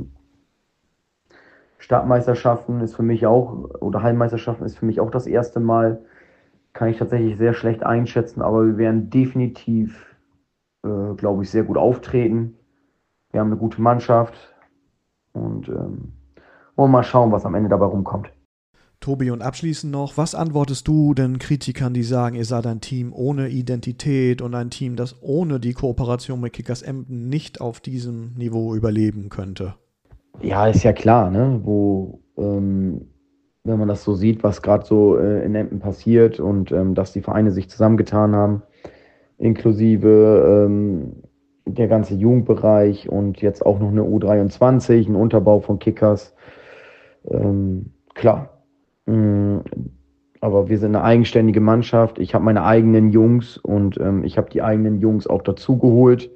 Stadtmeisterschaften ist für mich auch, oder Hallenmeisterschaften ist für mich auch das erste Mal. Kann ich tatsächlich sehr schlecht einschätzen, aber wir werden definitiv, glaube ich, sehr gut auftreten. Wir haben eine gute Mannschaft und wollen mal schauen, was am Ende dabei rumkommt. Tobi, und abschließend noch, was antwortest du denn Kritikern, die sagen, ihr seid ein Team ohne Identität und ein Team, das ohne die Kooperation mit Kickers Emden nicht auf diesem Niveau überleben könnte? Ja, ist ja klar, ne? Wenn man das so sieht, was gerade so in Emden passiert und dass die Vereine sich zusammengetan haben, inklusive der ganze Jugendbereich und jetzt auch noch eine U23, ein Unterbau von Kickers. Klar. Aber wir sind eine eigenständige Mannschaft. Ich habe meine eigenen Jungs und ich habe die eigenen Jungs auch dazu geholt.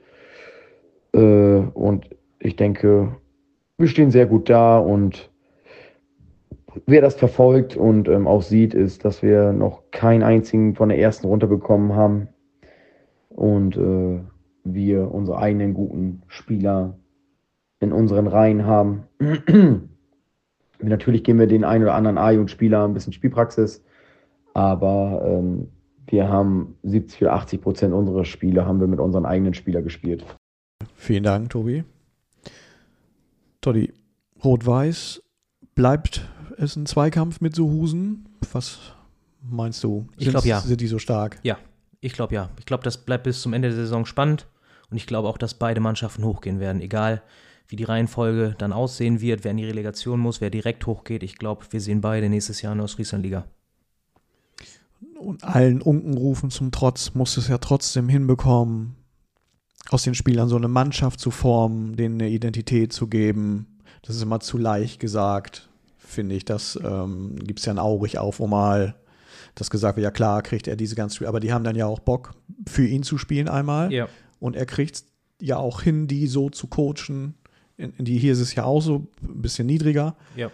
Und ich denke, wir stehen sehr gut da und wer das verfolgt und auch sieht, ist, dass wir noch keinen einzigen von der ersten runterbekommen haben und wir unsere eigenen guten Spieler in unseren Reihen haben. Natürlich geben wir den einen oder anderen A-Jugendspieler ein bisschen Spielpraxis, aber wir haben 70 oder 80% unserer Spiele haben wir mit unseren eigenen Spielern gespielt. Vielen Dank, Tobi. Toddy, Rot-Weiß, bleibt es ein Zweikampf mit Sohusen? Was meinst du? Ich glaube ja. Sind die so stark? Ja, ich glaube ja. Ich glaube, das bleibt bis zum Ende der Saison spannend und ich glaube auch, dass beide Mannschaften hochgehen werden, egal wie die Reihenfolge dann aussehen wird, wer in die Relegation muss, wer direkt hochgeht. Ich glaube, wir sehen beide nächstes Jahr in der Ostfriesland-Liga. Und allen Unkenrufen zum Trotz musst du es ja trotzdem hinbekommen, aus den Spielern so eine Mannschaft zu formen, denen eine Identität zu geben. Das ist immer zu leicht gesagt, finde ich. Das gibt es ja ein Aurich auf, mal das gesagt wird, ja klar, kriegt er diese ganzen Spiele, aber die haben dann ja auch Bock, für ihn zu spielen einmal. Ja. Und er kriegt es ja auch hin, die so zu coachen. Hier ist es ja auch so ein bisschen niedriger. Ja.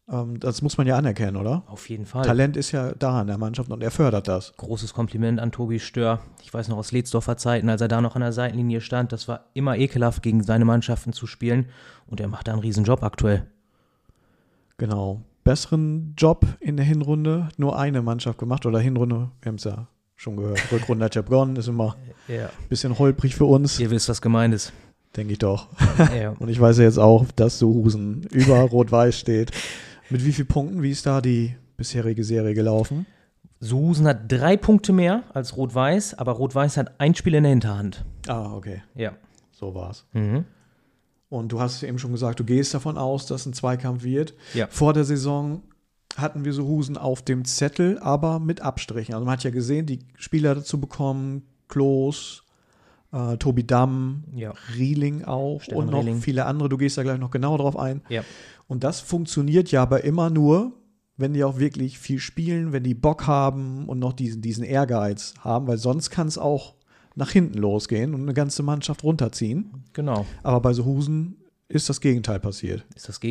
Das muss man ja anerkennen, oder? Auf jeden Fall. Talent ist ja da in der Mannschaft und er fördert das. Großes Kompliment an Tobi Stör. Ich weiß noch aus Ledsdorfer Zeiten, als er da noch an der Seitenlinie stand, das war immer ekelhaft, gegen seine Mannschaften zu spielen. Und er macht da einen riesen Job aktuell. Genau. Besseren Job in der Hinrunde, nur eine Mannschaft gemacht. Oder Hinrunde, wir haben es ja schon gehört. Rückrunde hat ja begonnen, ist immer ein bisschen holprig für uns. Ihr wisst, was gemeint ist. Denke ich doch. Ja. Und ich weiß ja jetzt auch, dass Sohusen über Rot-Weiß steht. Mit wie vielen Punkten? Wie ist da die bisherige Serie gelaufen? Sohusen hat 3 Punkte mehr als Rot-Weiß, aber Rot-Weiß hat ein Spiel in der Hinterhand. Ah, okay. Ja. So war's. Mhm. Und du hast eben schon gesagt, du gehst davon aus, dass ein Zweikampf wird. Ja. Vor der Saison hatten wir Sohusen auf dem Zettel, aber mit Abstrichen. Also man hat ja gesehen, die Spieler dazu bekommen, Klos, Tobi Damm, Rieling auch Stefan und noch Rieling. viele andere. Du gehst da gleich noch genauer drauf ein. Ja. Und das funktioniert ja aber immer nur, wenn die auch wirklich viel spielen, wenn die Bock haben und noch diesen Ehrgeiz haben, weil sonst kann es auch nach hinten losgehen und eine ganze Mannschaft runterziehen. Genau. Aber bei Sohusen ist das Gegenteil passiert.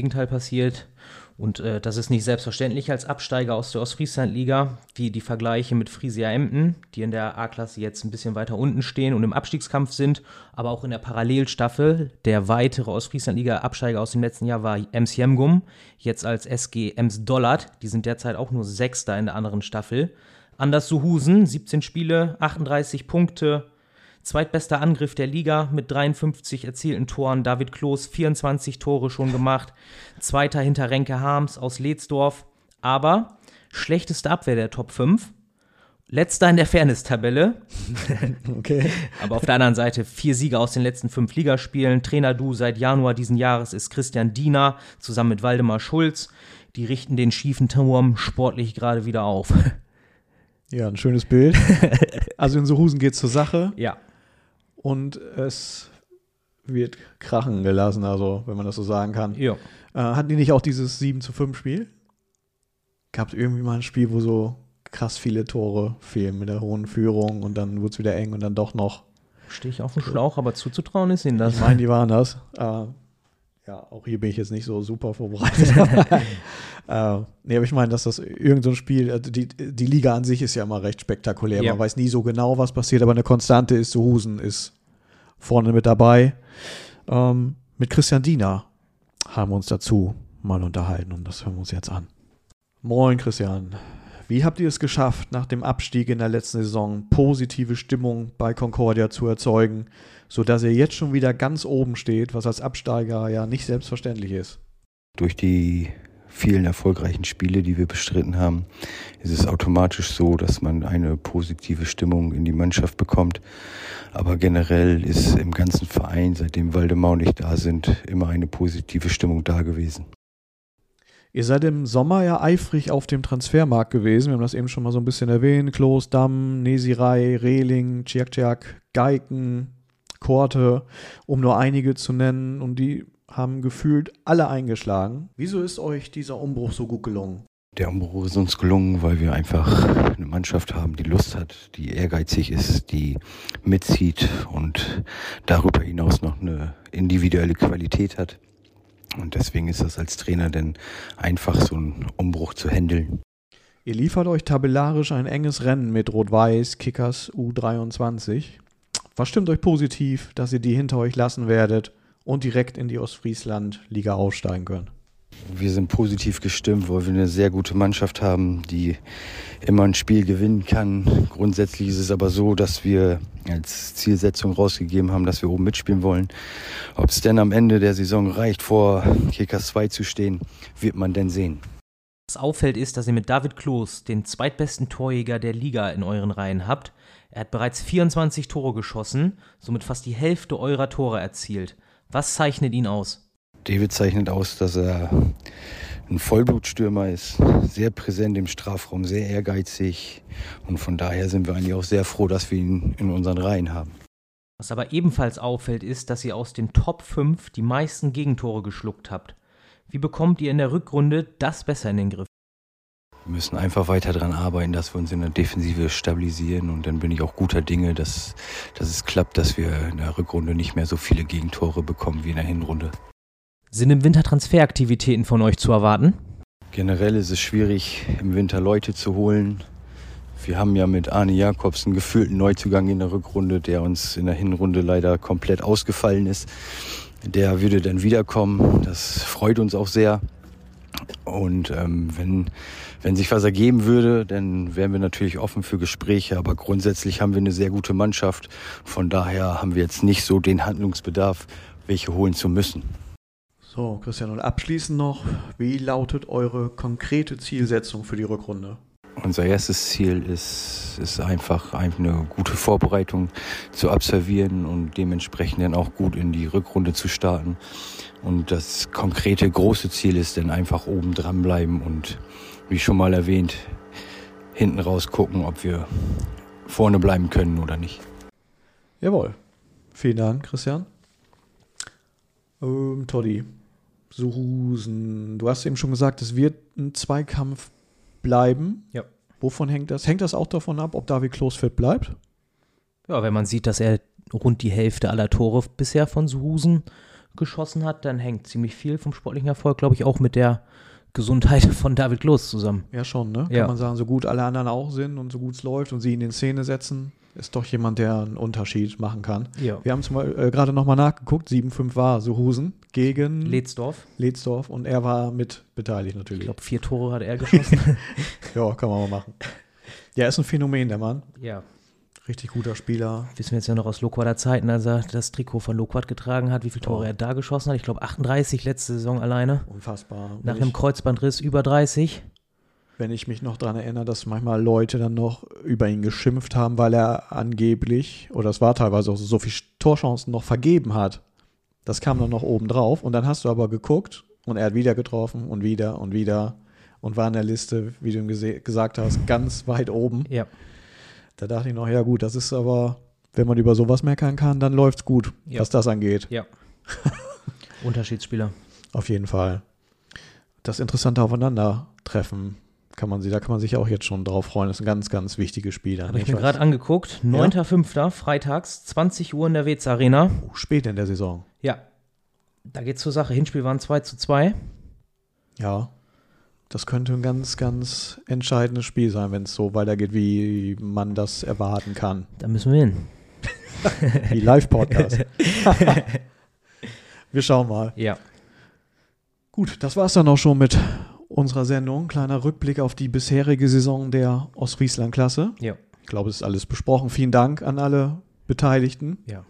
Und das ist nicht selbstverständlich als Absteiger aus der Ostfriesland-Liga, wie die Vergleiche mit Friesia Emden, die in der A-Klasse jetzt ein bisschen weiter unten stehen und im Abstiegskampf sind, aber auch in der Parallelstaffel. Der weitere Ostfriesland-Liga-Absteiger aus dem letzten Jahr war Ems Jemgum, jetzt als SG Ems Dollard. Die sind derzeit auch nur Sechster in der anderen Staffel. Anders Sohusen, 17 Spiele, 38 Punkte, zweitbester Angriff der Liga mit 53 erzielten Toren. David Klos 24 Tore schon gemacht. Zweiter hinter Renke Harms aus Ledsdorf. Aber schlechteste Abwehr der Top 5. Letzter in der Fairness-Tabelle. Okay. Aber auf der anderen Seite 4 Siege aus den letzten 5 Ligaspielen. Trainer-Duo seit Januar diesen Jahres ist Christian Diener zusammen mit Waldemar Schulz. Die richten den schiefen Turm sportlich gerade wieder auf. Ja, ein schönes Bild. Also in Sohusen geht es zur Sache. Ja. Und es wird krachen gelassen, also wenn man das so sagen kann. Ja. Hatten die nicht auch dieses 7:5-Spiel? Gab es irgendwie mal ein Spiel, wo so krass viele Tore fehlen mit der hohen Führung und dann wurde es wieder eng und dann doch noch. Stehe ich auf dem Schlauch, aber zuzutrauen ist ihnen das. Ich meine, die waren das. Ja, auch hier bin ich jetzt nicht so super vorbereitet. Nee, aber ich meine, dass das irgend so ein Spiel, die Liga an sich ist ja immer recht spektakulär. Ja. Man weiß nie so genau, was passiert, aber eine Konstante ist, Sohusen ist vorne mit dabei. Mit Christian Diener haben wir uns dazu mal unterhalten und das hören wir uns jetzt an. Moin Christian, wie habt ihr es geschafft, nach dem Abstieg in der letzten Saison positive Stimmung bei Concordia zu erzeugen, sodass ihr jetzt schon wieder ganz oben steht, was als Absteiger ja nicht selbstverständlich ist? Durch die vielen erfolgreichen Spiele, die wir bestritten haben, ist es automatisch so, dass man eine positive Stimmung in die Mannschaft bekommt. Aber generell ist im ganzen Verein, seitdem Waldemar und ich da sind, immer eine positive Stimmung da gewesen. Ihr seid im Sommer ja eifrig auf dem Transfermarkt gewesen. Wir haben das eben schon mal so ein bisschen erwähnt. Klos, Damm, Nesirei, Rehling, Tschirk, Geiken, Korte, um nur einige zu nennen. Und die haben gefühlt alle eingeschlagen. Wieso ist euch dieser Umbruch so gut gelungen? Der Umbruch ist uns gelungen, weil wir einfach eine Mannschaft haben, die Lust hat, die ehrgeizig ist, die mitzieht und darüber hinaus noch eine individuelle Qualität hat. Und deswegen ist das als Trainer denn einfach, so einen Umbruch zu handeln. Ihr liefert euch tabellarisch ein enges Rennen mit Rot-Weiß, Kickers U23. Was stimmt euch positiv, dass ihr die hinter euch lassen werdet und direkt in die Ostfriesland-Liga aufsteigen könnt? Wir sind positiv gestimmt, weil wir eine sehr gute Mannschaft haben, die immer ein Spiel gewinnen kann. Grundsätzlich ist es aber so, dass wir als Zielsetzung rausgegeben haben, dass wir oben mitspielen wollen. Ob es denn am Ende der Saison reicht, vor Kickers 2 zu stehen, wird man denn sehen. Was auffällt ist, dass ihr mit David Klos den zweitbesten Torjäger der Liga in euren Reihen habt. Er hat bereits 24 Tore geschossen, somit fast die Hälfte eurer Tore erzielt. Was zeichnet ihn aus? David zeichnet aus, dass er ein Vollblutstürmer ist, sehr präsent im Strafraum, sehr ehrgeizig und von daher sind wir eigentlich auch sehr froh, dass wir ihn in unseren Reihen haben. Was aber ebenfalls auffällt, ist, dass ihr aus den Top 5 die meisten Gegentore geschluckt habt. Wie bekommt ihr in der Rückrunde das besser in den Griff? Wir müssen einfach weiter daran arbeiten, dass wir uns in der Defensive stabilisieren und dann bin ich auch guter Dinge, dass es klappt, dass wir in der Rückrunde nicht mehr so viele Gegentore bekommen wie in der Hinrunde. Sind im Winter Transferaktivitäten von euch zu erwarten? Generell ist es schwierig, im Winter Leute zu holen. Wir haben ja mit Arne Jakobs einen gefühlten Neuzugang in der Rückrunde, der uns in der Hinrunde leider komplett ausgefallen ist. Der würde dann wiederkommen. Das freut uns auch sehr. Und wenn sich was ergeben würde, dann wären wir natürlich offen für Gespräche. Aber grundsätzlich haben wir eine sehr gute Mannschaft. Von daher haben wir jetzt nicht so den Handlungsbedarf, welche holen zu müssen. So, Christian, und abschließend noch, wie lautet eure konkrete Zielsetzung für die Rückrunde? Unser erstes Ziel ist einfach eine gute Vorbereitung zu absolvieren und dementsprechend dann auch gut in die Rückrunde zu starten. Und das konkrete große Ziel ist dann einfach oben dran bleiben und, wie schon mal erwähnt, hinten raus gucken, ob wir vorne bleiben können oder nicht. Jawohl. Vielen Dank, Christian. Toddy, Suhusen, du hast eben schon gesagt, es wird ein Zweikampf bleiben. Ja. Wovon hängt das? Hängt das auch davon ab, ob David Klos fit bleibt? Ja, wenn man sieht, dass er rund die Hälfte aller Tore bisher von Suhusen geschossen hat, dann hängt ziemlich viel vom sportlichen Erfolg, glaube ich, auch mit der Gesundheit von David Klos zusammen. Ja, schon, ne? Ja. Kann man sagen, so gut alle anderen auch sind und so gut es läuft und sie ihn in Szene setzen, ist doch jemand, der einen Unterschied machen kann. Ja. Wir haben gerade nochmal nachgeguckt, 7-5 war Suhusen gegen Ledsdorf und er war mit beteiligt natürlich. Ich glaube, 4 Tore hat er geschossen. Ja, kann man mal machen. Ja, ist ein Phänomen, der Mann. Ja. Richtig guter Spieler. Wissen wir jetzt ja noch aus Loquater Zeiten, als er das Trikot von Loquat getragen hat, wie viele Tore er da geschossen hat. Ich glaube 38 letzte Saison alleine. Unfassbar. Nach einem Kreuzbandriss über 30. Wenn ich mich noch daran erinnere, dass manchmal Leute dann noch über ihn geschimpft haben, weil er angeblich, oder es war teilweise auch so viele Torchancen noch vergeben hat. Das kam dann noch oben drauf und dann hast du aber geguckt und er hat wieder getroffen und wieder und war in der Liste, wie du ihm gesagt hast, ganz weit oben. Ja. Da dachte ich noch, ja gut, das ist aber, wenn man über sowas meckern kann, dann läuft's gut, was das angeht. Ja. Unterschiedsspieler. Auf jeden Fall. Das interessante Aufeinandertreffen da kann man sich auch jetzt schon drauf freuen. Das ist ein ganz, ganz wichtiges Spiel. Habe ich mir gerade angeguckt. 9.5. freitags, 20 Uhr in der Wetz Arena. Spät in der Saison. Ja. Da geht's zur Sache. Hinspiel waren 2:2. Ja. Das könnte ein ganz, ganz entscheidendes Spiel sein, wenn es so weitergeht, wie man das erwarten kann. Da müssen wir hin. Wie Live-Podcast. Wir schauen mal. Ja. Gut, das war's dann auch schon mit unserer Sendung. Kleiner Rückblick auf die bisherige Saison der Ostfriesland-Klasse. Ja. Ich glaube, es ist alles besprochen. Vielen Dank an alle Beteiligten. Ja.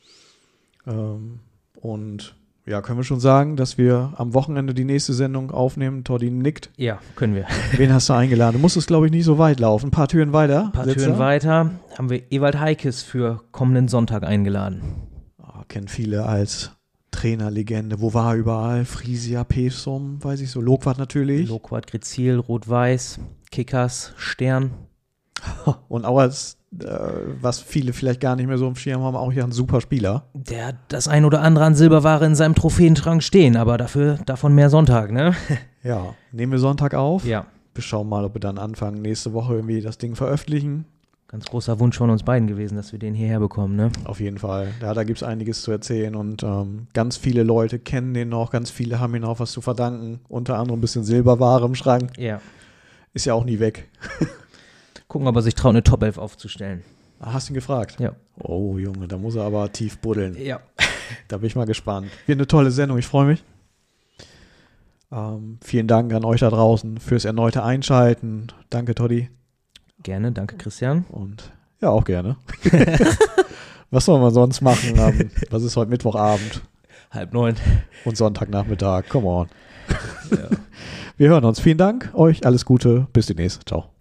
Und ja, können wir schon sagen, dass wir am Wochenende die nächste Sendung aufnehmen. Toddy nickt. Ja, können wir. Wen hast du eingeladen? Du musstest, glaube ich, nicht so weit laufen. Ein paar Türen weiter. Haben wir Ewald Heikes für kommenden Sonntag eingeladen. Kennen viele als Trainerlegende. Wo war er überall? Frisia, Pesum, weiß ich so. Loquat natürlich. Loquat, Grezil, Rot-Weiß, Kickers, Stern. Und auch als, was viele vielleicht gar nicht mehr so im Schirm haben, auch ja ein super Spieler. Der hat das ein oder andere an Silberware in seinem Trophäenschrank stehen, aber davon mehr Sonntag, ne? Ja, nehmen wir Sonntag auf. Ja. Wir schauen mal, ob wir dann anfangen, nächste Woche irgendwie das Ding veröffentlichen. Ganz großer Wunsch von uns beiden gewesen, dass wir den hierher bekommen, ne? Auf jeden Fall. Ja, da gibt es einiges zu erzählen und ganz viele Leute kennen den noch, ganz viele haben ihn auch was zu verdanken. Unter anderem ein bisschen Silberware im Schrank. Ja. Ist ja auch nie weg. Gucken, ob er sich traut, eine Top 11 aufzustellen. Hast du ihn gefragt? Ja. Oh, Junge, da muss er aber tief buddeln. Ja. Da bin ich mal gespannt. Wird eine tolle Sendung, ich freue mich. Vielen Dank an euch da draußen fürs erneute Einschalten. Danke, Toddy. Gerne, danke, Christian. Und ja, auch gerne. Was soll man sonst machen? Was ist heute Mittwochabend? 8:30. Und Sonntagnachmittag. Come on. Ja. Wir hören uns. Vielen Dank. Euch alles Gute. Bis demnächst. Ciao.